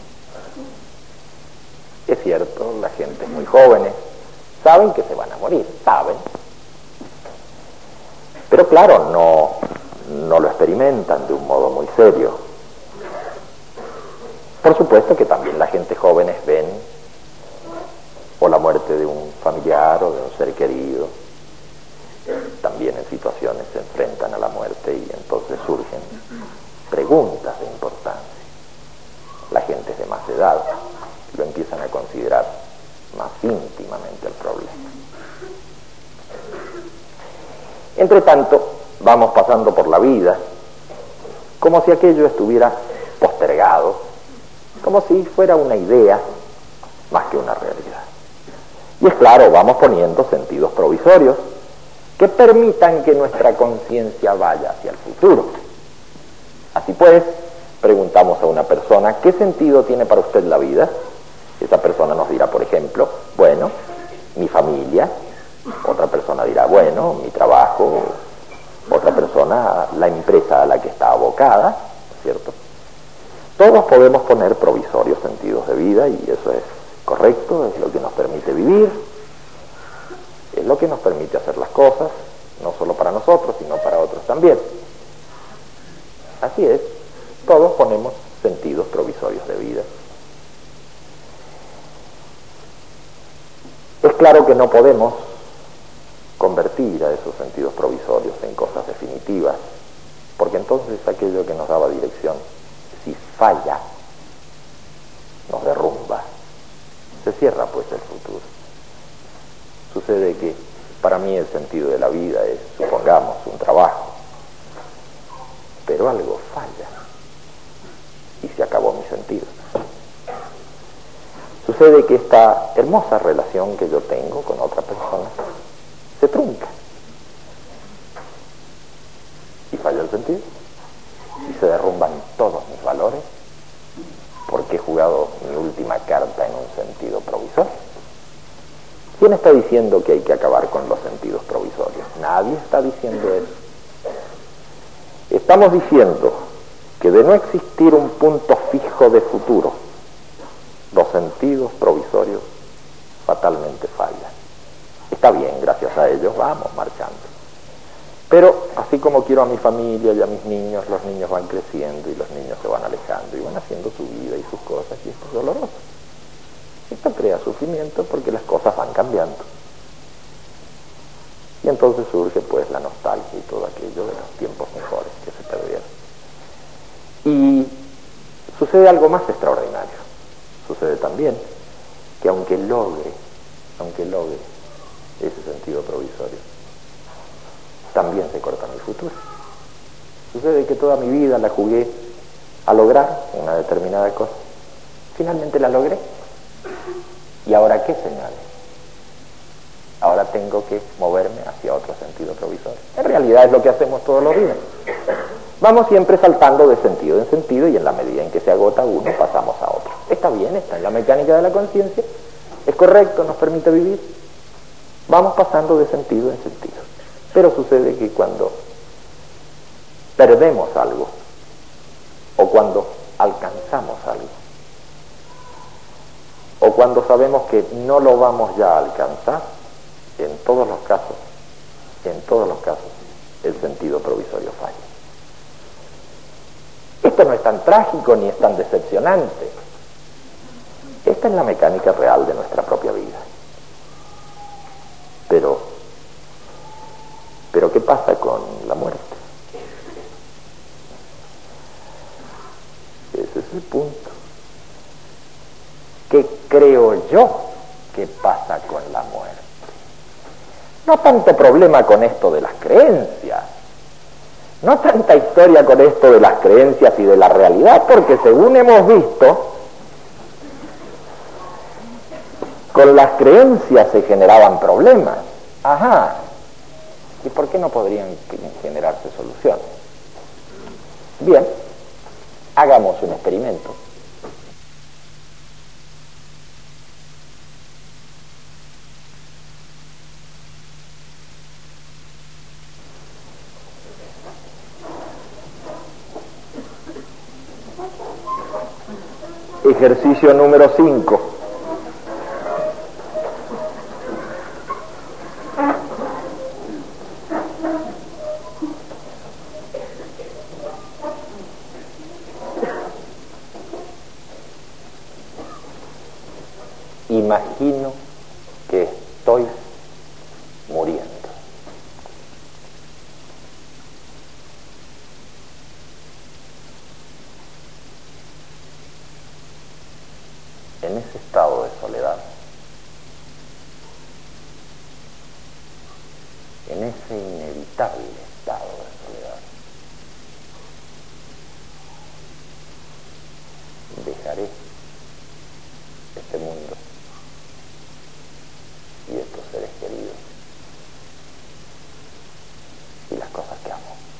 Es cierto, la gente es muy jóvenes, saben que se van a morir, saben. Pero claro, no, no lo experimentan de un modo muy serio. Por supuesto que también la gente jóvenes ven o la muerte de un familiar o de un ser querido. También en situaciones se enfrentan a la muerte y entonces surgen preguntas de importancia. La gente de más edad lo empiezan a considerar más íntimamente el problema. Entre tanto, vamos pasando por la vida como si aquello estuviera postergado, como si fuera una idea más que una realidad. Y es claro, vamos poniendo sentidos provisorios que permitan que nuestra conciencia vaya hacia el futuro. Así pues, preguntamos a una persona: ¿qué sentido tiene para usted la vida? Esa persona nos dirá, por ejemplo, bueno, mi familia. Otra persona dirá, bueno, mi trabajo. Otra persona, la empresa a la que está abocada, ¿cierto? Todos podemos poner provisorios sentidos de vida y eso es correcto, es lo que nos permite vivir, es lo que nos permite hacer las cosas, no solo para nosotros, sino para otros también. Así es, todos ponemos sentidos provisorios de vida. Es claro que no podemos convertir a esos sentidos provisorios en cosas definitivas, porque entonces aquello que nos daba dirección, si falla, nos derrumba, se cierra pues el futuro. Sucede que para mí el sentido de la vida es, supongamos, un trabajo, pero algo falla y se acabó mi sentido. Sucede que esta hermosa relación que yo tengo con otra persona se trunca y falla el sentido y se derrumban todos mis valores porque he jugado mi última carta en un sentido provisorio. ¿Quién está diciendo que hay que acabar con los sentidos provisorios? Nadie está diciendo eso. Estamos diciendo que de no existir un punto fijo de futuro, los sentidos provisorios fatalmente fallan. Está bien, gracias a ellos vamos marchando. Pero así como quiero a mi familia y a mis niños, los niños van creciendo y los niños se van alejando y van haciendo su vida y sus cosas, y esto es doloroso. Esto crea sufrimiento porque las cosas van cambiando. Y entonces surge pues la nostalgia y todo aquello de los tiempos mejores que se perdieron. Y sucede algo más extraordinario. Sucede también que aunque logre, aunque logre ese sentido provisorio, también se corta mi futuro. Sucede que toda mi vida la jugué a lograr una determinada cosa. Finalmente la logré. ¿Y ahora qué, señores? Ahora tengo que moverme hacia otro sentido provisorio. En realidad es lo que hacemos todos los días. Vamos siempre saltando de sentido en sentido y en la medida en que se agota uno pasamos a otro. Está bien, está en la mecánica de la conciencia, es correcto, nos permite vivir. Vamos pasando de sentido en sentido. Pero sucede que cuando perdemos algo, o cuando alcanzamos algo, o cuando sabemos que no lo vamos ya a alcanzar, en todos los casos, en todos los casos, el sentido provisorio falla. Esto no es tan trágico ni es tan decepcionante. Esta es la mecánica real de nuestra propia vida. Pero, pero ¿qué pasa con la muerte? Ese es el punto. ¿Qué creo yo que pasa con la muerte? No tanto problema con esto de las creencias, no tanta historia con esto de las creencias y de la realidad, porque según hemos visto, con las creencias se generaban problemas. Ajá. ¿Y por qué no podrían generarse soluciones? Bien, hagamos un experimento. Ejercicio número cinco. Imagino que estoy muriendo. En ese estado de soledad, en ese inevitable estado de soledad, dejaré este mundo y estos seres queridos y las cosas que amo.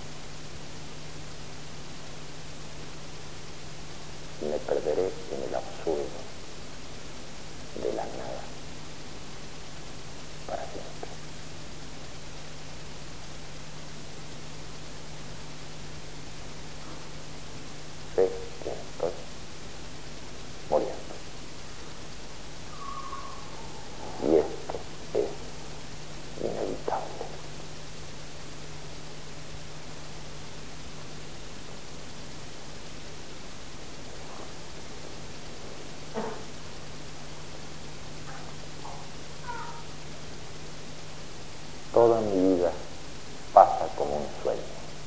Y me perderé en el absurdo de la nada para siempre. Sé que estoy muriendo. Y esto es inevitable. Toda mi vida pasa como un sueño.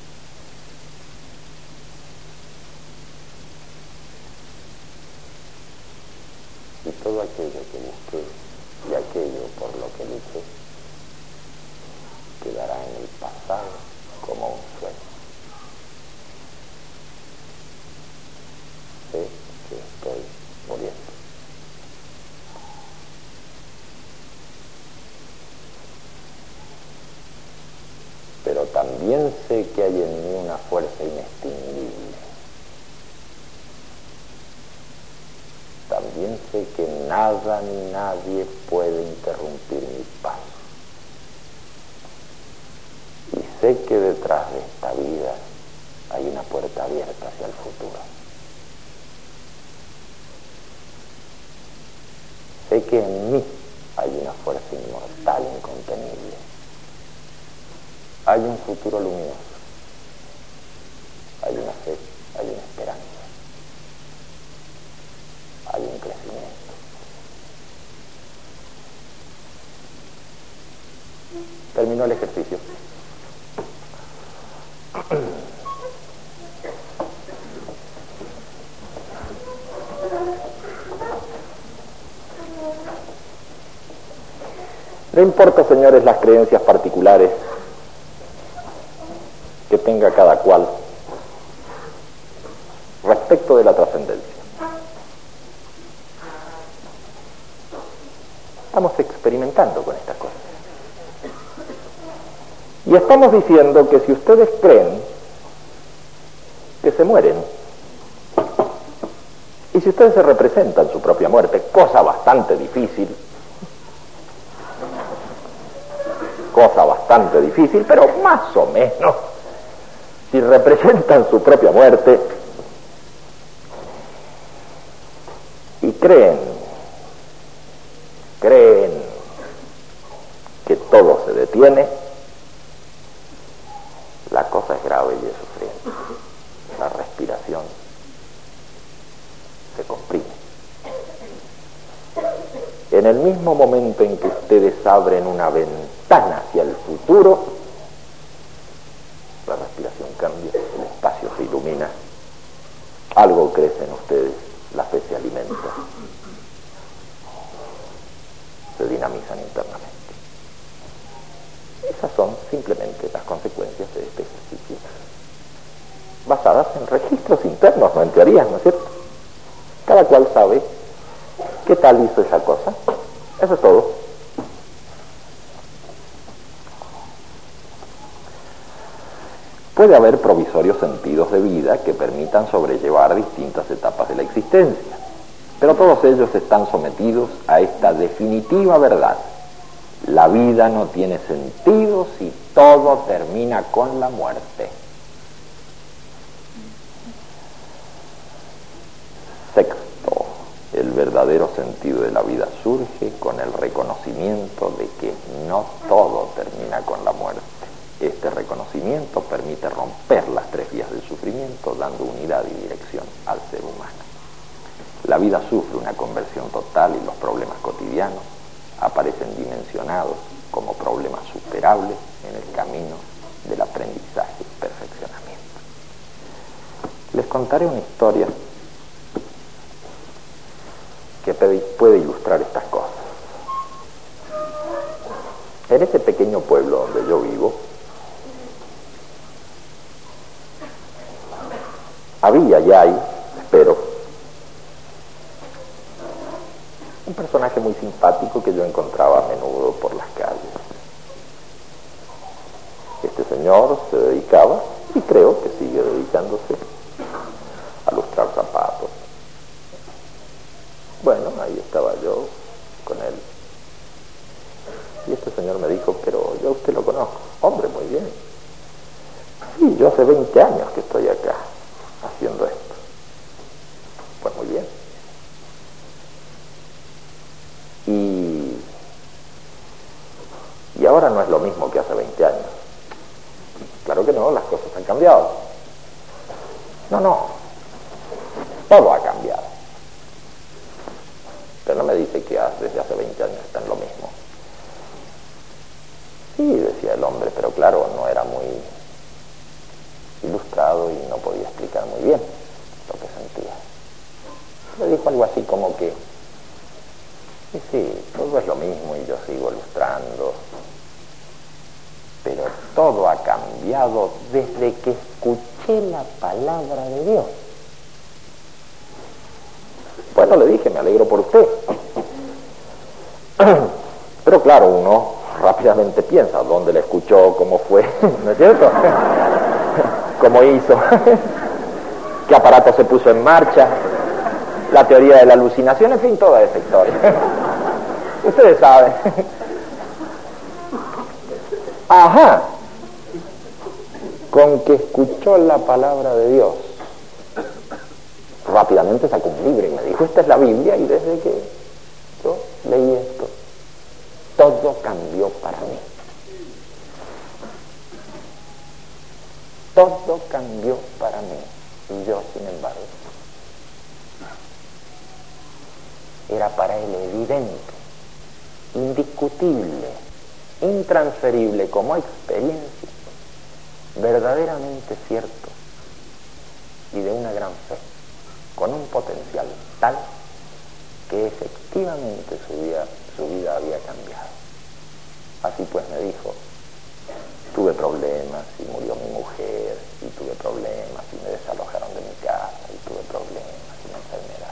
Y todo aquello que busqué y aquello por lo que luché quedará en el pasado como un sueño. Sé que estoy muriendo. Pero también sé que hay en mí una fuerza inextinguible. También sé que nada ni nadie puede interrumpir mi paso. Y sé que detrás de esta vida hay una puerta abierta hacia el futuro. Sé que en mí hay una fuerza inmortal, incontenible. Hay un futuro luminoso. Hay una fe, hay una esperanza. Hay un crecimiento. Terminó el ejercicio. No importa, señores, las creencias particulares que tenga cada cual respecto de la trascendencia. Estamos experimentando con estas cosas. Y estamos diciendo que si ustedes creen que se mueren Y si ustedes se representan su propia muerte, cosa bastante difícil, cosa bastante difícil, pero más o menos, si representan su propia muerte y creen, creen que todo se detiene, la cosa es grave y es sufriente. La respiración se comprime. En el mismo momento en que ustedes abren una ventana hacia el futuro, la respiración cambia, el espacio se ilumina, algo crece en ustedes, la fe se alimenta, se dinamizan internamente. Esas son simplemente las consecuencias de este ejercicio, basadas en registros internos, no en teorías, ¿no es cierto? Cada cual sabe qué tal hizo esa cosa. Eso es todo. Puede haber provisorios sentidos de vida que permitan sobrellevar distintas etapas de la existencia, pero todos ellos están sometidos a esta definitiva verdad: la vida no tiene sentido si todo termina con la muerte. Sexto, el verdadero sentido de la vida surge con el reconocimiento de que no todo termina con la muerte. Este reconocimiento permite romper las tres vías del sufrimiento, dando unidad y dirección al ser humano. La vida sufre una conversión total y los problemas cotidianos aparecen dimensionados como problemas superables en el camino del aprendizaje y perfeccionamiento. Les contaré una historia que puede ilustrar estas cosas. En ese pequeño pueblo donde yo vivo, había y hay, espero, un personaje muy simpático que yo encontraba a menudo por las calles. Este señor se dedicaba, y creo que sigue dedicándose, a lustrar zapatos. Bueno, ahí estaba yo con él. Y este señor me dijo: pero yo a usted lo conozco. Hombre, muy bien. Sí, yo hace veinte años que estoy acá haciendo esto. Pues muy bien. Y, y ahora no es lo mismo que hace veinte años. Claro que no, las cosas han cambiado. No, no, todo ha cambiado. Pero no me dice que desde hace veinte años está en lo mismo. Sí, decía el hombre, pero claro, no era muy ilustrado y no podía explicar muy bien lo que sentía. Le dijo algo así como que sí, sí, todo es lo mismo y yo sigo ilustrando, pero todo ha cambiado desde que escuché la palabra de Dios. Bueno, le dije, me alegro por usted. Pero claro, uno rápidamente piensa dónde la escuchó, cómo fue, ¿no es cierto? ¿Cómo hizo? ¿Qué aparato se puso en marcha? La teoría de la alucinación, en fin, toda esa historia. Ustedes saben. Ajá. Con que escuchó la palabra de Dios, rápidamente sacó un libro y me dijo: esta es la Biblia, y desde que yo leí esto, todo cambió para mí. Todo cambió para mí. Y yo, sin embargo, era para él evidente, indiscutible, intransferible como experiencia, verdaderamente cierto y de una gran fe, con un potencial tal que efectivamente su vida, su vida había cambiado. Así pues me dijo: tuve problemas y murió mi mujer, y tuve problemas y me desalojaron de mi casa, y tuve problemas y una enfermedad.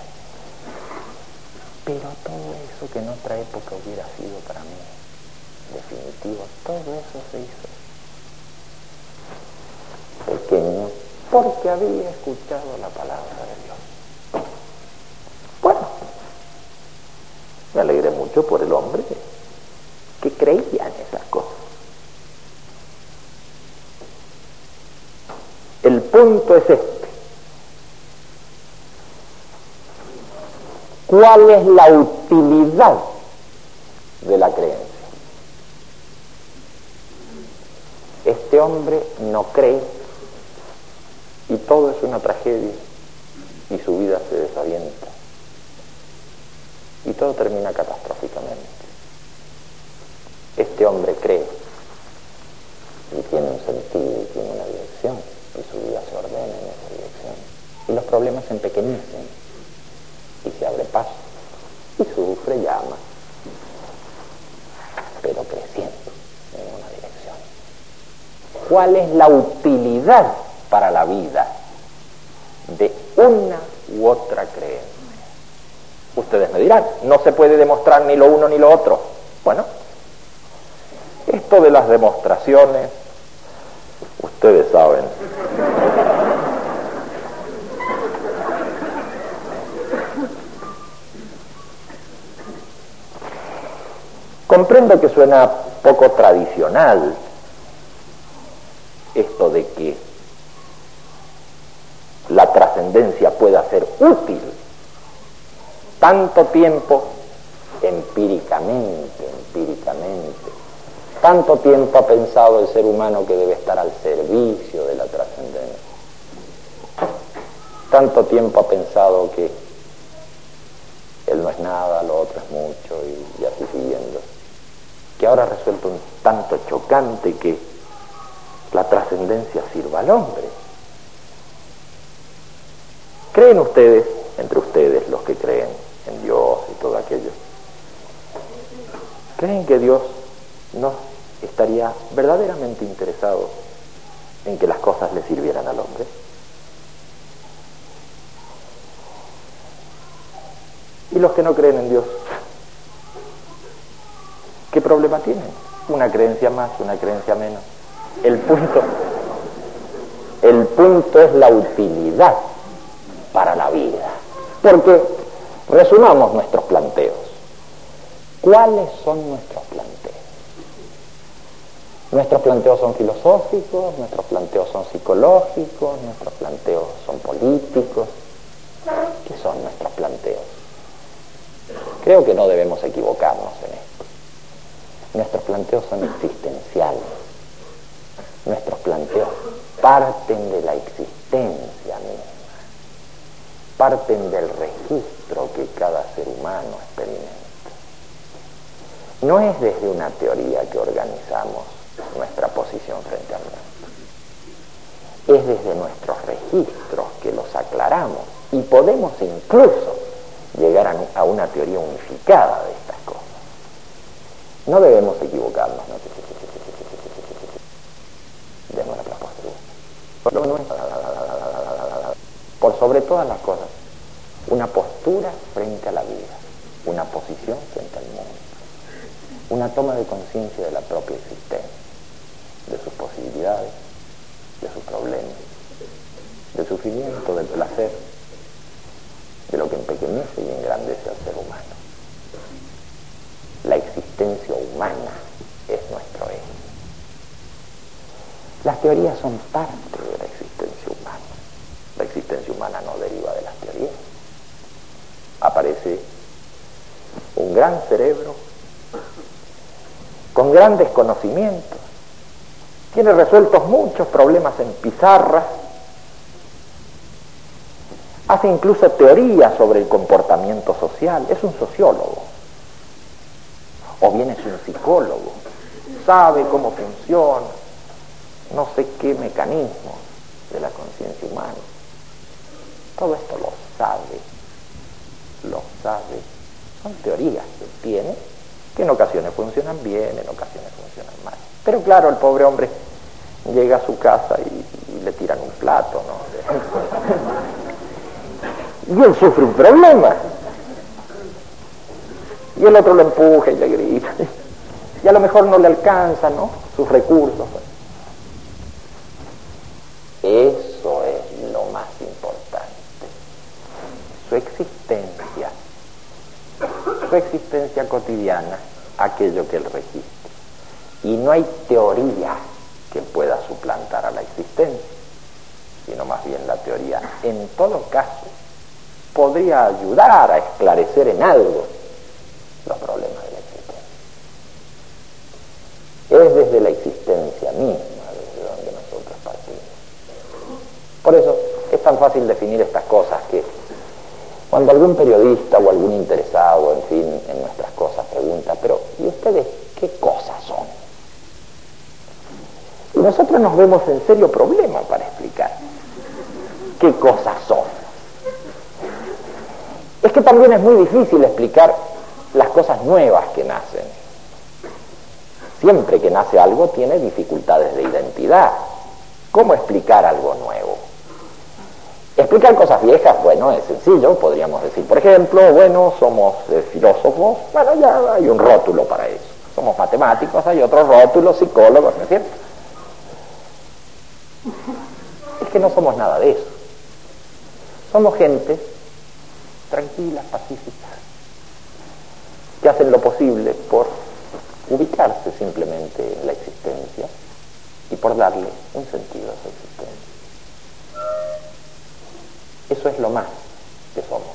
Pero todo eso que en otra época hubiera sido para mí definitivo, todo eso se hizo pequeño porque había escuchado la palabra de Dios. hecho por el hombre que creía en esas cosas. El punto es este. ¿Cuál es la utilidad de la creencia? Este hombre no cree y todo es una tragedia y su vida se desorienta y todo termina catastróficamente. Este hombre cree y tiene un sentido y tiene una dirección y su vida se ordena en esa dirección y los problemas se empequeñecen y se abre paso y sufre, llama, pero creciendo en una dirección. ¿Cuál es la utilidad para la vida de una u otra creencia? Ustedes me dirán, no se puede demostrar ni lo uno ni lo otro. Bueno, esto de las demostraciones, ustedes saben. Comprendo que suena poco tradicional esto de que la trascendencia pueda ser útil tanto tiempo empíricamente, empíricamente. Tanto tiempo ha pensado el ser humano que debe estar al servicio de la trascendencia. Tanto tiempo ha pensado que él no es nada, lo otro es mucho y, y así siguiendo. Que ahora ha resuelto un tanto chocante que la trascendencia sirva al hombre. ¿Creen ustedes, entre ustedes los que creen en Dios y todo aquello, creen que Dios no estaría verdaderamente interesado en que las cosas le sirvieran al hombre? ¿Y los que no creen en Dios? ¿Qué problema tienen? Una creencia más, una creencia menos. El punto, el punto es la utilidad para la vida. Porque, resumamos nuestros planteos. ¿Cuáles son nuestros planteos? Nuestros planteos son filosóficos, nuestros planteos son psicológicos, nuestros planteos son políticos. ¿Qué son nuestros planteos? Creo que no debemos equivocarnos en esto. Nuestros planteos son existenciales. Nuestros planteos parten de la existencia misma, parten del registro que cada ser humano experimenta. No es desde una teoría que organizamos nuestra posición frente al mundo. Es desde nuestros registros que los aclaramos y podemos incluso llegar a una teoría unificada de estas cosas. No debemos equivocarnos, ¿no? Démosle la postura. Por sobre todas las cosas, una postura frente a la vida, una posición frente al mundo, una toma de conciencia de la propia existencia, de sus posibilidades, de sus problemas, del sufrimiento, del placer, de lo que empequeñece y engrandece al ser humano. La existencia humana es nuestro eje. Las teorías son parte de la existencia humana. La existencia humana no deriva de las teorías. Aparece un gran cerebro con grandes conocimientos, tiene resueltos muchos problemas en pizarras, hace incluso teorías sobre el comportamiento social, es un sociólogo, o bien es un psicólogo, sabe cómo funciona no sé qué mecanismo de la conciencia humana. Todo esto lo sabe, lo sabe, son teorías que tiene, que en ocasiones funcionan bien, en ocasiones funcionan mal. Pero claro, el pobre hombre llega a su casa y, y le tiran un plato, ¿no? Y él sufre un problema. Y el otro lo empuja y le grita. Y a lo mejor no le alcanza, ¿no?, sus recursos. Eso es lo más importante. Su existencia. Su existencia experiencia cotidiana aquello que él registra. Y no hay teoría que pueda suplantar a la existencia, sino más bien la teoría, en todo caso, podría ayudar a esclarecer en algo los problemas de la existencia. Es desde la existencia misma desde donde nosotros partimos. Por eso es tan fácil definir estas cosas que cuando algún periodista o algún interesado, en fin, en nuestras cosas pregunta, pero ¿y ustedes qué cosas son? Y nosotros nos vemos en serio problema para explicar qué cosas son. Es que también es muy difícil explicar las cosas nuevas que nacen. Siempre que nace algo tiene dificultades de identidad. ¿Cómo explicar algo nuevo? Explicar cosas viejas, bueno, es sencillo, podríamos decir, por ejemplo, bueno, somos eh, filósofos, bueno, ya hay un rótulo para eso. Somos matemáticos, hay otro rótulo, psicólogos, ¿no es cierto? Es que no somos nada de eso. Somos gente tranquila, pacífica, que hacen lo posible por ubicarse simplemente en la existencia y por darle un sentido a su existencia. Eso es lo más que somos.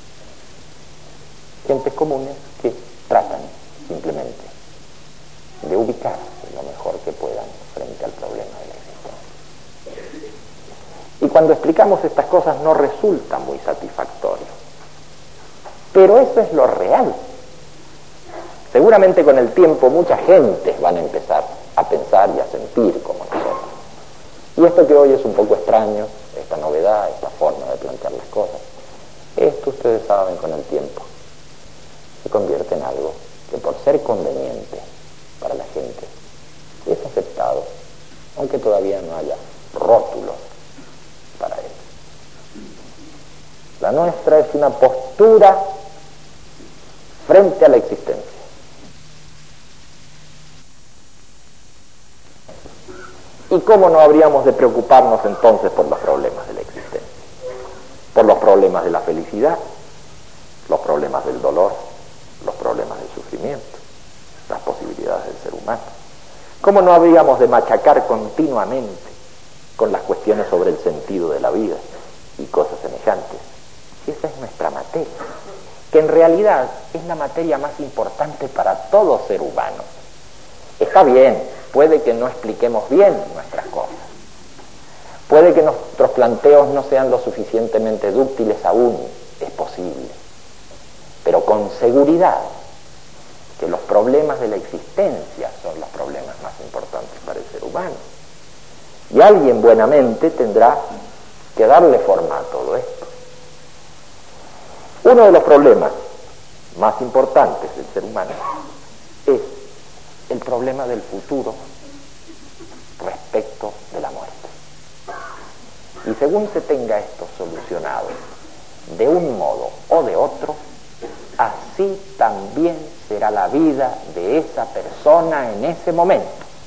Gentes comunes que tratan simplemente de ubicarse lo mejor que puedan frente al problema de la existencia. Y cuando explicamos estas cosas no resulta muy satisfactorio. Pero eso es lo real. Seguramente con el tiempo muchas gentes van a empezar a pensar y a sentir como nosotros. Y esto que hoy es un poco extraño, esta novedad, esta forma de plantear las cosas, esto ustedes saben con el tiempo se convierte en algo que por ser conveniente para la gente es aceptado, aunque todavía no haya rótulos para él. La nuestra es una postura frente a la existencia. ¿Y cómo no habríamos de preocuparnos entonces por los problemas de la existencia? Por los problemas de la felicidad, los problemas del dolor, los problemas del sufrimiento, las posibilidades del ser humano. ¿Cómo no habríamos de machacar continuamente con las cuestiones sobre el sentido de la vida y cosas semejantes? Si esa es nuestra materia, que en realidad es la materia más importante para todo ser humano. Está bien, puede que no expliquemos bien nuestras cosas, puede que nuestros planteos no sean lo suficientemente dúctiles aún, es posible, pero con seguridad que los problemas de la existencia son los problemas más importantes para el ser humano. Y alguien buenamente tendrá que darle forma a todo esto. Uno de los problemas más importantes del ser humano es el problema del futuro respecto de la muerte. Y según se tenga esto solucionado de un modo o de otro, así también será la vida de esa persona en ese momento.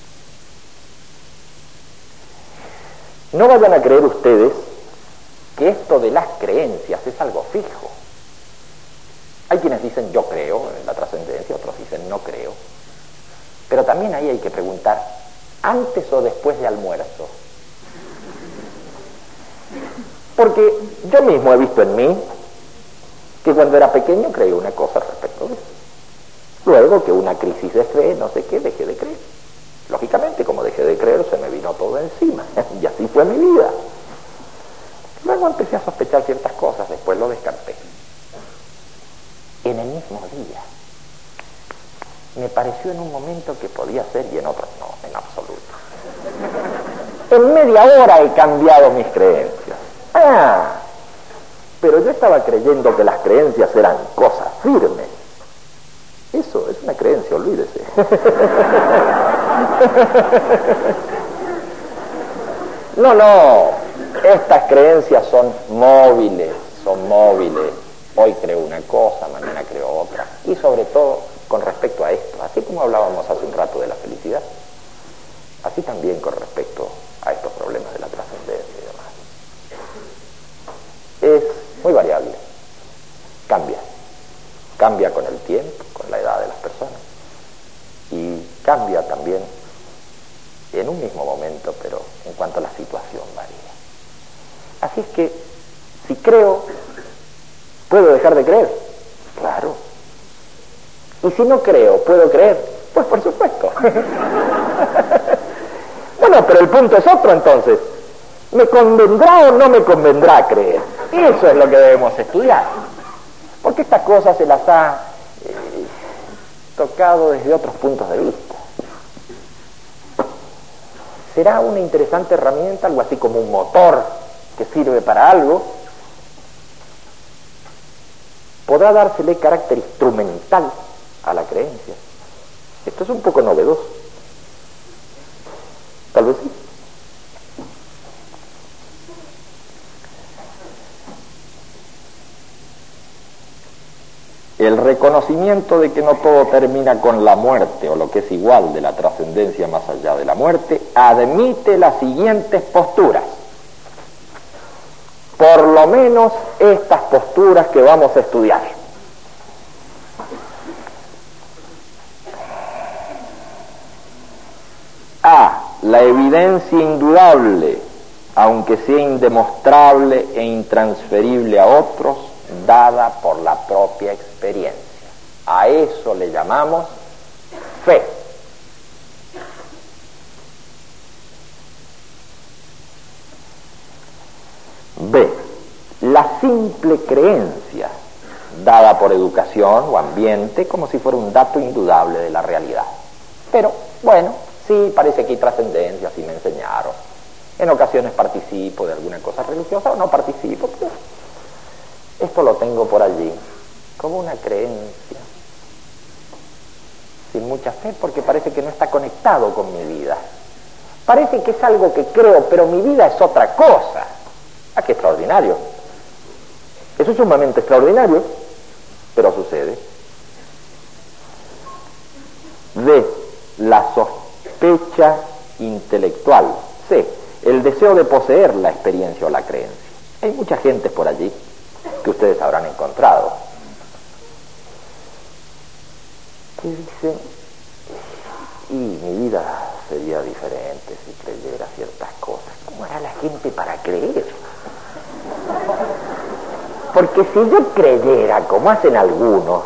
No vayan a creer ustedes que esto de las creencias es algo fijo. Hay quienes dicen yo creo en la trascendencia, otros dicen no creo. Pero también ahí hay que preguntar, ¿antes o después de almuerzo? Porque yo mismo he visto en mí que cuando era pequeño creí una cosa respecto de eso. Luego que una crisis de fe, no sé qué, dejé de creer. Lógicamente, como dejé de creer, se me vino todo encima. Y así fue mi vida. Luego empecé a sospechar ciertas cosas, después lo descarté. En el mismo día. Me pareció en un momento que podía ser y en otros no, en absoluto. En media hora he cambiado mis creencias. Ah, pero yo estaba creyendo que las creencias eran cosas firmes. Eso es una creencia, olvídese. No, no, estas creencias son móviles, son móviles. Hoy creo una cosa, mañana creo otra. Y sobre todo con respecto a esto, así como hablábamos hace un rato de la felicidad, así también con respecto a estos problemas de la trascendencia y demás. Es muy variable, cambia, cambia con el tiempo, con la edad. también en un mismo momento, pero en cuanto a la situación varía. Así es que, si creo, ¿puedo dejar de creer? Claro. Y si no creo, ¿puedo creer? Pues por supuesto. Bueno, pero el punto es otro entonces. ¿Me convendrá o no me convendrá creer? Eso es lo que debemos estudiar. Porque estas cosas se las ha eh, tocado desde otros puntos de vista. ¿Será una interesante herramienta, algo así como un motor que sirve para algo? ¿Podrá dársele carácter instrumental a la creencia? Esto es un poco novedoso. Tal vez sí. El reconocimiento de que no todo termina con la muerte, o lo que es igual, de la trascendencia más allá de la muerte, admite las siguientes posturas. Por lo menos estas posturas que vamos a estudiar. A. La evidencia indudable, aunque sea indemostrable e intransferible a otros, dada por la propia experiencia. A eso le llamamos fe. B. La simple creencia, dada por educación o ambiente, como si fuera un dato indudable de la realidad. Pero, bueno, sí, parece que hay trascendencia, así me enseñaron. En ocasiones participo de alguna cosa religiosa o no participo, pero esto lo tengo por allí, como una creencia, sin mucha fe, porque parece que no está conectado con mi vida. Parece que es algo que creo, pero mi vida es otra cosa. ¡Ah, qué extraordinario! Eso es sumamente extraordinario, pero sucede. D. La sospecha intelectual. C. El deseo de poseer la experiencia o la creencia. Hay mucha gente por allí que ustedes habrán encontrado, que dicen, y mi vida sería diferente si creyera ciertas cosas. ¿Cómo hará la gente para creer? Porque si yo creyera como hacen algunos,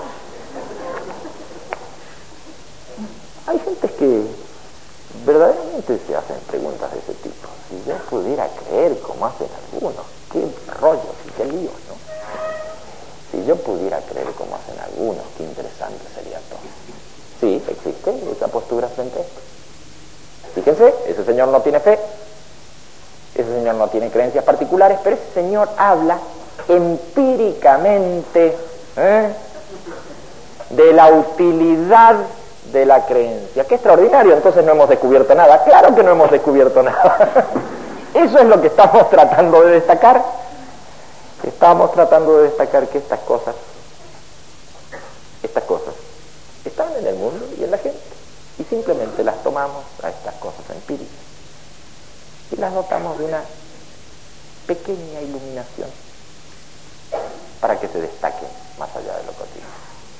hay gente que verdaderamente se hacen preguntas de ese tipo. Si yo pudiera creer como hacen algunos, qué rollos y qué líos, ¿no? Si yo pudiera creer como hacen algunos, qué interesante sería todo. Sí, existe esa postura frente a esto. Fíjense, ese señor no tiene fe, ese señor no tiene creencias particulares, pero ese señor habla empíricamente ¿eh? de la utilidad de la creencia. ¡Qué extraordinario! Entonces no hemos descubierto nada. ¡Claro que no hemos descubierto nada! Eso es lo que estamos tratando de destacar. Estamos tratando de destacar que estas cosas, estas cosas, están en el mundo y en la gente. Y simplemente las tomamos a estas cosas empíricas. Y las dotamos de una pequeña iluminación para que se destaquen más allá de lo cotidiano.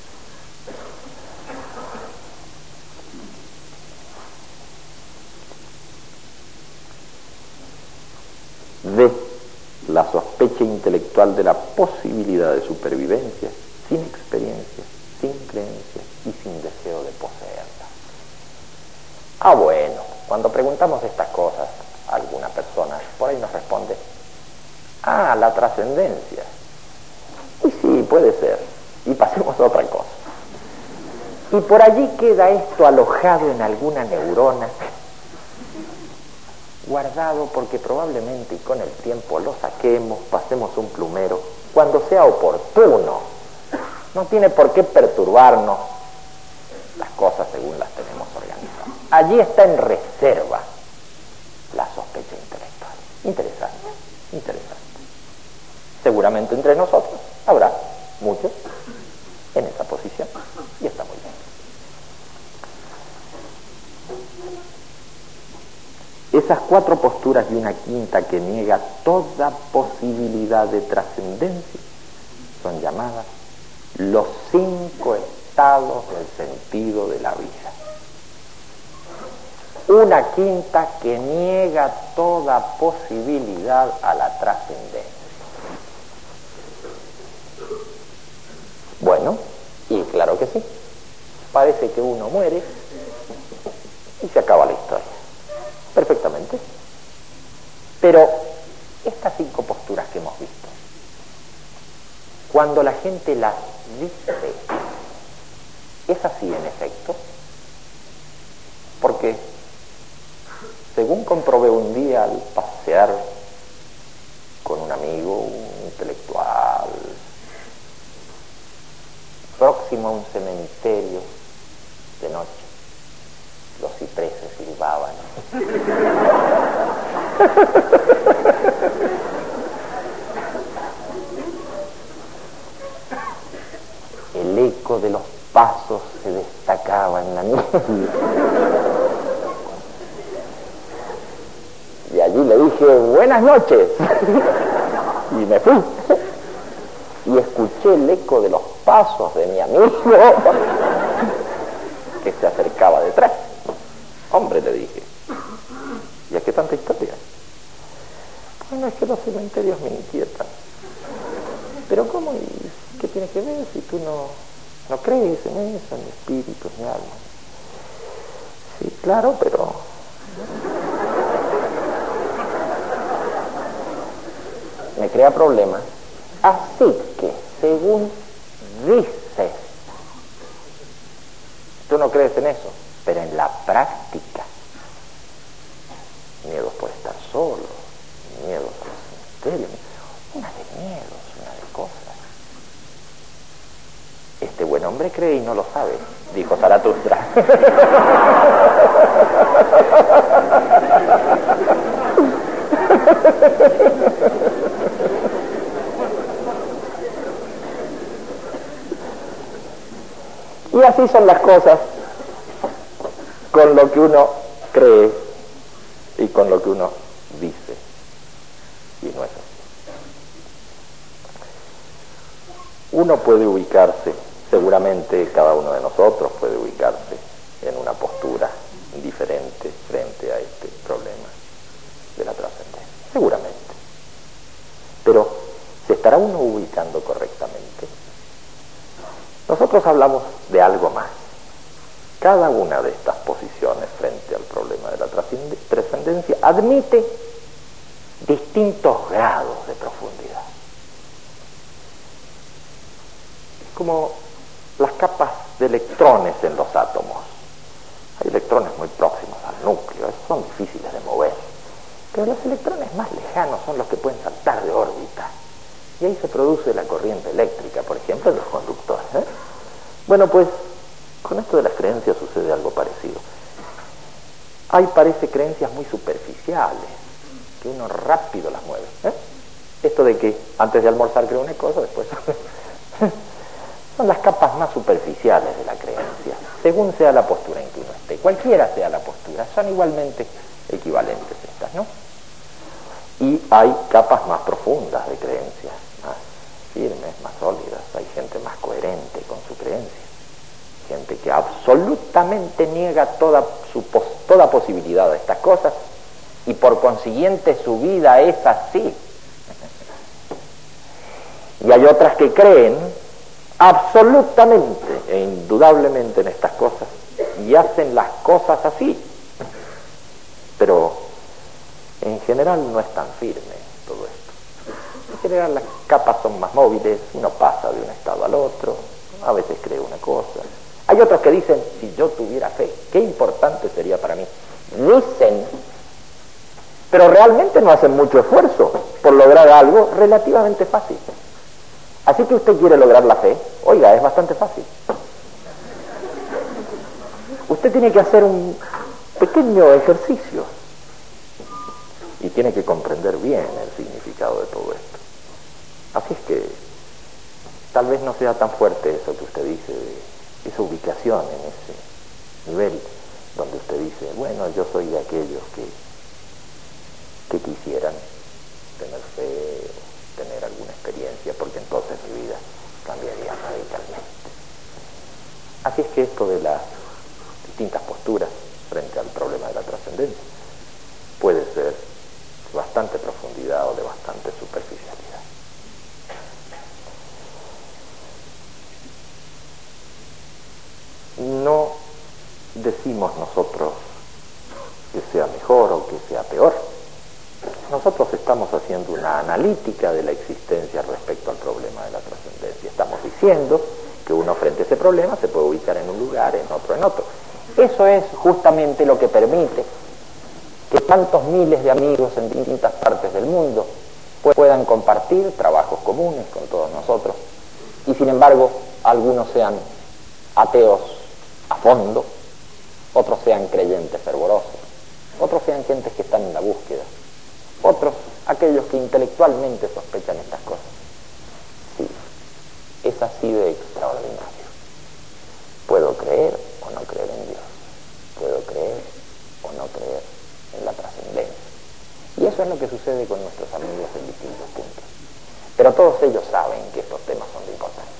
D. La sospecha intelectual de la posibilidad de supervivencia sin experiencia, sin creencia y sin deseo de poseerla. Ah, bueno, cuando preguntamos estas cosas a alguna persona, por ahí nos responde, ah, la trascendencia. Y sí, puede ser. Y pasemos a otra cosa. Y por allí queda esto alojado en alguna neurona, guardado porque probablemente y con el tiempo lo saquemos, pasemos un plumero, cuando sea oportuno. No tiene por qué perturbarnos las cosas según las tenemos organizadas. Allí está en reserva la sospecha intelectual. Interesante, interesante. Seguramente entre nosotros habrá muchos en esa posición y está muy bien. Esas cuatro posturas y una quinta que niega toda posibilidad de trascendencia son llamadas los cinco estados del sentido de la vida. una quinta que niega toda posibilidad a la trascendencia. Bueno, y claro que sí, parece que uno muere y se acaba la historia, perfectamente. Pero estas cinco posturas que hemos visto, cuando la gente las dice, es así en efecto, porque según comprobé un día al pasear con un amigo, un intelectual, próximo a un cementerio de noche, los cipreses silbaban. El eco de los pasos se destacaba en la niebla. Y allí le dije, buenas noches. Y me fui. Y escuché el eco de los pasos de mi amigo que se acercaba detrás. Hombre, le dije, ¿y a qué tanta historia? Bueno, es que los cementerios me inquietan. Pero ¿cómo? ¿Y qué tiene que ver si tú no, no crees en eso, en espíritus ni alma? Sí, claro, pero... me crea problemas. Así que, según dices, tú no crees en eso, pero en la práctica, miedos por estar solo, miedos al cementerio, una de miedos, una de cosas. Este buen hombre cree y no lo sabe, dijo Zaratustra. Y así son las cosas con lo que uno cree y con lo que uno dice, y no es así. Uno puede ubicarse, seguramente cada uno de nosotros puede ubicarse en una postura diferente frente a este problema de la trascendencia, seguramente. Pero ¿se estará uno ubicando correctamente? Nosotros hablamos de algo más. Cada una de estas posiciones frente al problema de la trascendencia admite distintos grados de profundidad. Es como las capas de electrones en los átomos. Hay electrones muy próximos al núcleo, esos son difíciles de mover. Pero los electrones más lejanos son los que pueden saltar de órbita. Y ahí se produce la corriente eléctrica, por ejemplo, en los conductores, ¿eh? Bueno, pues, con esto de las creencias sucede algo parecido. Hay, parece, creencias muy superficiales, que uno rápido las mueve, ¿eh? Esto de que antes de almorzar creo una cosa, después... son las capas más superficiales de la creencia, según sea la postura en que uno esté. Cualquiera sea la postura, son igualmente equivalentes estas, ¿no? Y hay capas más profundas de creencias, más firmes, más sólidas. Hay gente más coherente con su creencia, gente que absolutamente niega toda, su pos, toda posibilidad de estas cosas y por consiguiente su vida es así. Y hay otras que creen absolutamente e indudablemente en estas cosas y hacen las cosas así, pero en general no es tan firme todo esto. En general las capas son más móviles, uno pasa de un estado al otro, a veces cree una cosa. Hay otros que dicen, si yo tuviera fe, qué importante sería para mí. Dicen, pero realmente no hacen mucho esfuerzo por lograr algo relativamente fácil. Así que usted quiere lograr la fe, oiga, es bastante fácil. Usted tiene que hacer un pequeño ejercicio y tiene que comprender bien el significado de todo esto. Así es que tal vez no sea tan fuerte eso que usted dice, de esa ubicación en ese nivel donde usted dice, bueno, yo soy de aquellos que, que quisieran tener fe, tener alguna experiencia, porque entonces mi vida cambiaría radicalmente. Así es que esto de las distintas posturas frente al problema de la trascendencia mejor o que sea peor. Nosotros estamos haciendo una analítica de la existencia respecto al problema de la trascendencia. Estamos diciendo que uno frente a ese problema se puede ubicar en un lugar, en otro, en otro. Eso es justamente lo que permite que tantos miles de amigos en distintas partes del mundo puedan compartir trabajos comunes con todos nosotros, y sin embargo algunos sean ateos a fondo, otros sean creyentes fervorosos, otros sean gentes que están en la búsqueda, otros aquellos que intelectualmente sospechan estas cosas. Sí, es así de extraordinario. Puedo creer o no creer en Dios, puedo creer o no creer en la trascendencia, y eso es lo que sucede con nuestros amigos en distintos puntos, pero todos ellos saben que estos temas son de importancia,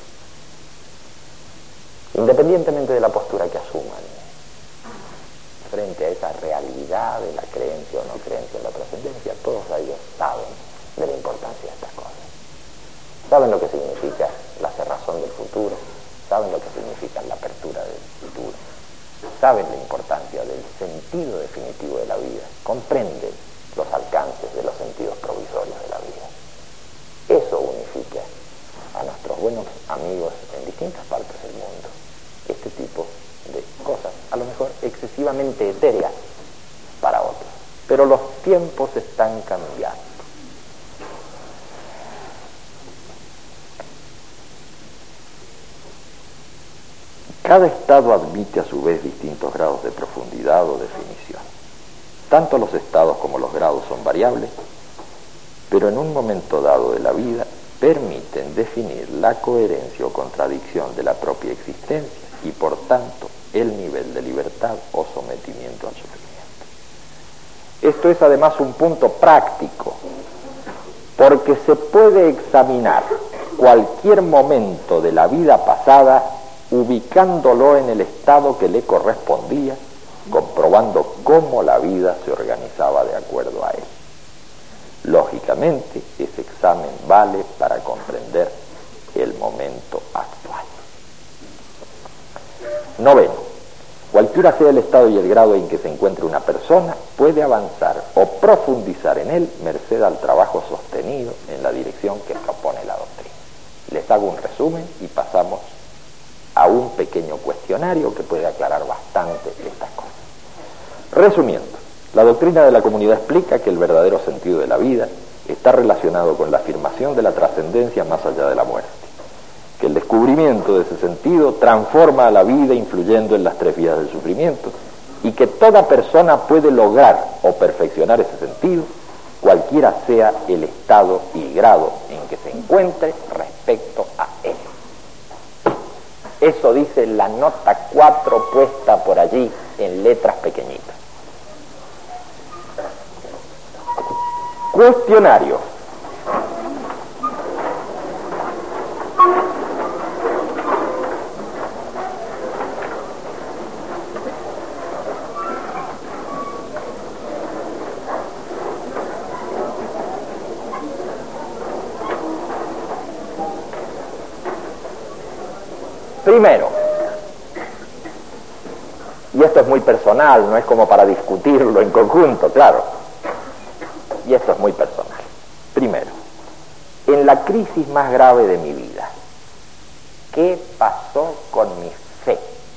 independientemente de la postura que asuman frente a esa realidad de la creencia o no creencia en la trascendencia. Todos ellos saben de la importancia de estas cosas, saben lo que significa la cerrazón del futuro, saben lo que significa la apertura del futuro, saben la importancia del sentido definitivo de la vida, comprenden los alcances de los sentidos provisorios de la vida. Eso unifica a nuestros buenos amigos en distintas partes del mundo. Este tipo de cosas, a lo mejor excesivamente etéreas para otros, pero los tiempos están cambiando. Cada estado admite a su vez distintos grados de profundidad o definición. Tanto los estados como los grados son variables, pero en un momento dado de la vida permiten definir la coherencia o contradicción de la propia existencia y por tanto el nivel de libertad o sometimiento al sufrimiento. Esto es además un punto práctico, porque se puede examinar cualquier momento de la vida pasada ubicándolo en el estado que le correspondía, comprobando cómo la vida se organizaba de acuerdo a él. Lógicamente, ese examen vale para comprender el momento actual. Noveno, cualquiera sea el estado y el grado en que se encuentre una persona, puede avanzar o profundizar en él merced al trabajo sostenido en la dirección que propone la doctrina. Les hago un resumen y pasamos a un pequeño cuestionario que puede aclarar bastante estas cosas. Resumiendo, la doctrina de la comunidad explica que el verdadero sentido de la vida está relacionado con la afirmación de la trascendencia más allá de la muerte, que el descubrimiento de ese sentido transforma a la vida influyendo en las tres vías del sufrimiento, y que toda persona puede lograr o perfeccionar ese sentido, cualquiera sea el estado y grado en que se encuentre respecto a él. Eso dice la nota cuatro puesta por allí en letras pequeñitas. Cuestionario. Primero, y esto es muy personal, no es como para discutirlo en conjunto, claro, y esto es muy personal. Primero, en la crisis más grave de mi vida, ¿qué pasó con mi fe?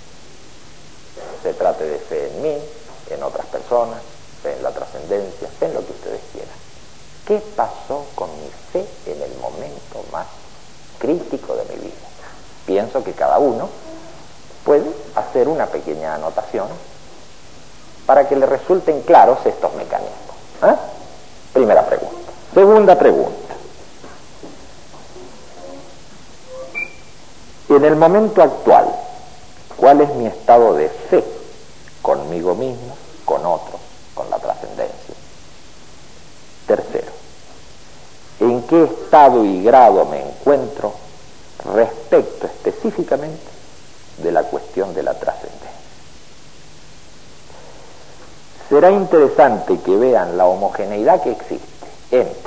Se trate de fe en mí, en otras personas, fe en la trascendencia, fe en lo que ustedes quieran. ¿Qué pasó con mi fe en el momento más crítico de mi vida? Pienso que cada uno puede hacer una pequeña anotación para que le resulten claros estos mecanismos. ¿Eh? Primera pregunta. Segunda pregunta. En el momento actual, ¿cuál es mi estado de fe conmigo mismo, con otros, con la trascendencia? Tercero, ¿en qué estado y grado me encuentro respecto específicamente de la cuestión de la trascendencia? Será interesante que vean la homogeneidad que existe entre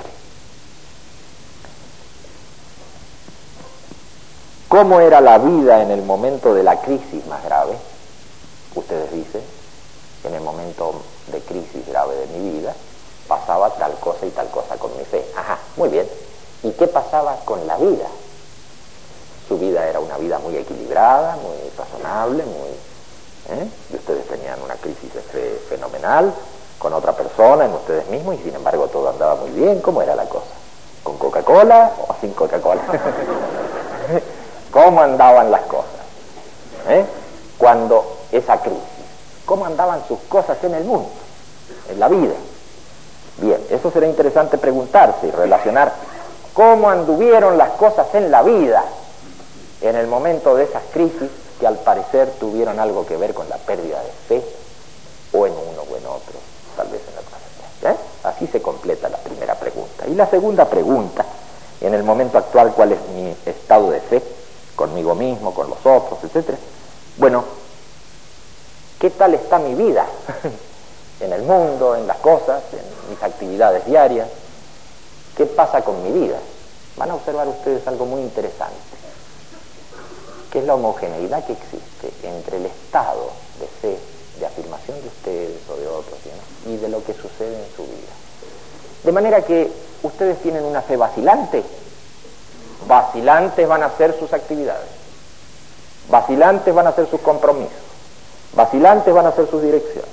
cómo era la vida en el momento de la crisis más grave. Ustedes dicen, en el momento de crisis grave de mi vida, pasaba tal cosa y tal cosa con mi fe. Ajá, muy bien. ¿Y qué pasaba con la vida? Su vida era una vida muy equilibrada, muy razonable, muy... ¿eh? Y ustedes tenían una crisis de fe fenomenal con otra persona, en ustedes mismos, y sin embargo todo andaba muy bien. ¿Cómo era la cosa? ¿Con Coca-Cola o sin Coca-Cola? ¿Cómo andaban las cosas? ¿Eh? Cuando esa crisis, ¿cómo andaban sus cosas en el mundo, en la vida? Bien, eso será interesante preguntarse y relacionar cómo anduvieron las cosas en la vida en el momento de esas crisis que al parecer tuvieron algo que ver con la pérdida de fe, o en uno o en otro, tal vez en la trascendencia. ¿Eh? Así se completa la primera pregunta. Y la segunda pregunta, en el momento actual, ¿cuál es mi estado de fe? Conmigo mismo, con los otros, etcétera. Bueno, ¿qué tal está mi vida? En el mundo, en las cosas, en mis actividades diarias. ¿Qué pasa con mi vida? Van a observar ustedes algo muy interesante, que es la homogeneidad que existe entre el estado de fe, de afirmación de ustedes o de otros, ¿no? Y de lo que sucede en su vida. De manera que ustedes tienen una fe vacilante. Vacilantes van a ser sus actividades. Vacilantes van a ser sus compromisos. Vacilantes van a ser sus direcciones.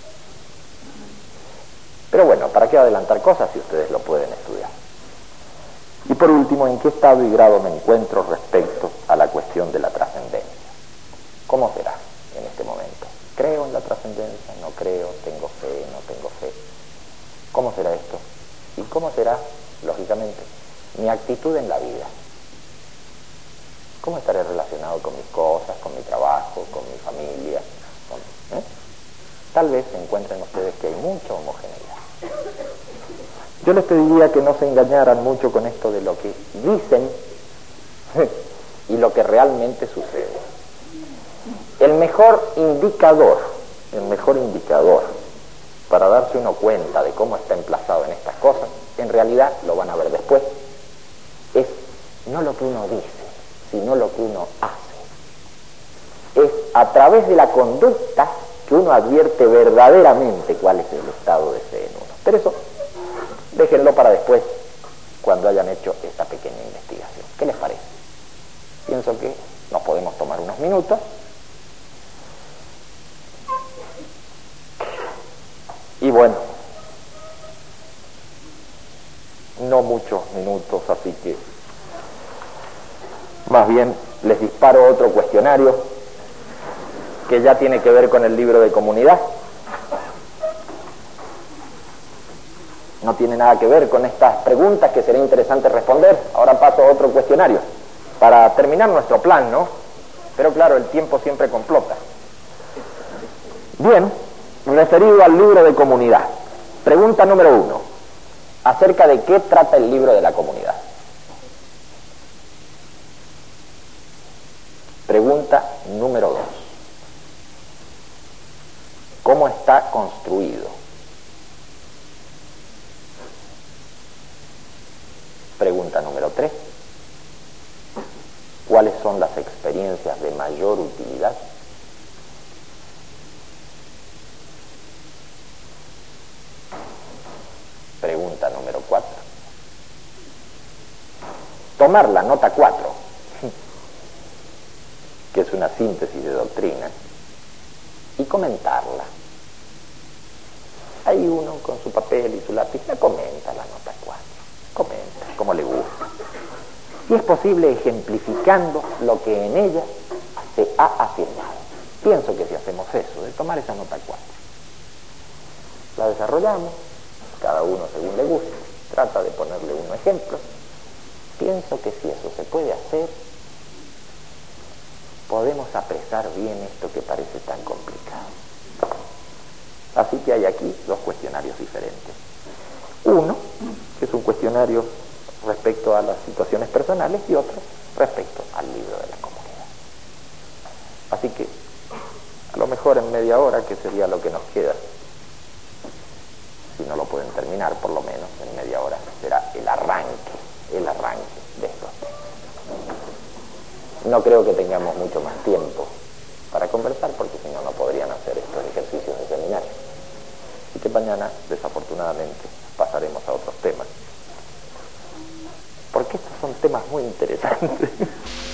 Pero bueno, ¿para qué adelantar cosas si ustedes lo pueden estudiar? Y por último, ¿en qué estado y grado me encuentro respecto a la cuestión de la trascendencia? ¿Cómo será en este momento? ¿Creo en la trascendencia? ¿No creo? ¿Tengo fe? ¿No tengo fe? ¿Cómo será esto? ¿Y cómo será, lógicamente, mi actitud en la vida? ¿Cómo estaré relacionado con mis cosas, con mi trabajo, con mi familia? Con, ¿eh? Tal vez se encuentren ustedes que hay mucha homogeneidad. Yo les pediría que no se engañaran mucho con esto de lo que dicen y lo que realmente sucede. El mejor indicador, el mejor indicador para darse uno cuenta de cómo está emplazado en estas cosas, en realidad lo van a ver después, es no lo que uno dice, sino lo que uno hace. Es a través de la conducta que uno advierte verdaderamente cuál es el estado de fe en uno. Pero eso, déjenlo para después, cuando hayan hecho esta pequeña investigación. ¿Qué les parece? Pienso que nos podemos tomar unos minutos. Y bueno, no muchos minutos, así que más bien les disparo otro cuestionario que ya tiene que ver con el libro de comunidad. No tiene nada que ver con estas preguntas que será interesante responder. Ahora paso a otro cuestionario para terminar nuestro plan, ¿no? Pero claro, el tiempo siempre complota. Bien, referido al libro de comunidad. Pregunta número uno. ¿Acerca de qué trata el libro de la comunidad? Pregunta número dos. ¿Cómo está construido? Pregunta número tres. ¿Cuáles son las experiencias de mayor utilidad? Pregunta número cuatro. Tomar la nota cuatro, que es una síntesis de doctrina, y comentarla. Hay uno con su papel y su lápiz, la comenta la nota cuatro, comenta como le gusta. Y es posible ejemplificando lo que en ella se ha afirmado. Pienso que si hacemos eso, de tomar esa nota cuatro, la desarrollamos, cada uno según le guste, trata de ponerle uno ejemplo. Pienso que si eso se puede hacer, podemos apresar bien esto que parece tan complicado. Así que hay aquí dos cuestionarios diferentes. Uno, que es un cuestionario respecto a las situaciones personales, y otro respecto al libro de la comunidad. Así que, a lo mejor en media hora, que sería lo que nos queda, si no lo pueden terminar, por lo menos en media hora, será el arranque, el arranque de estos temas. No creo que tengamos mucho más tiempo para conversar, porque si no, no podrían hacer estos ejercicios de seminario. que mañana, desafortunadamente, pasaremos a otros temas. Porque estos son temas muy interesantes.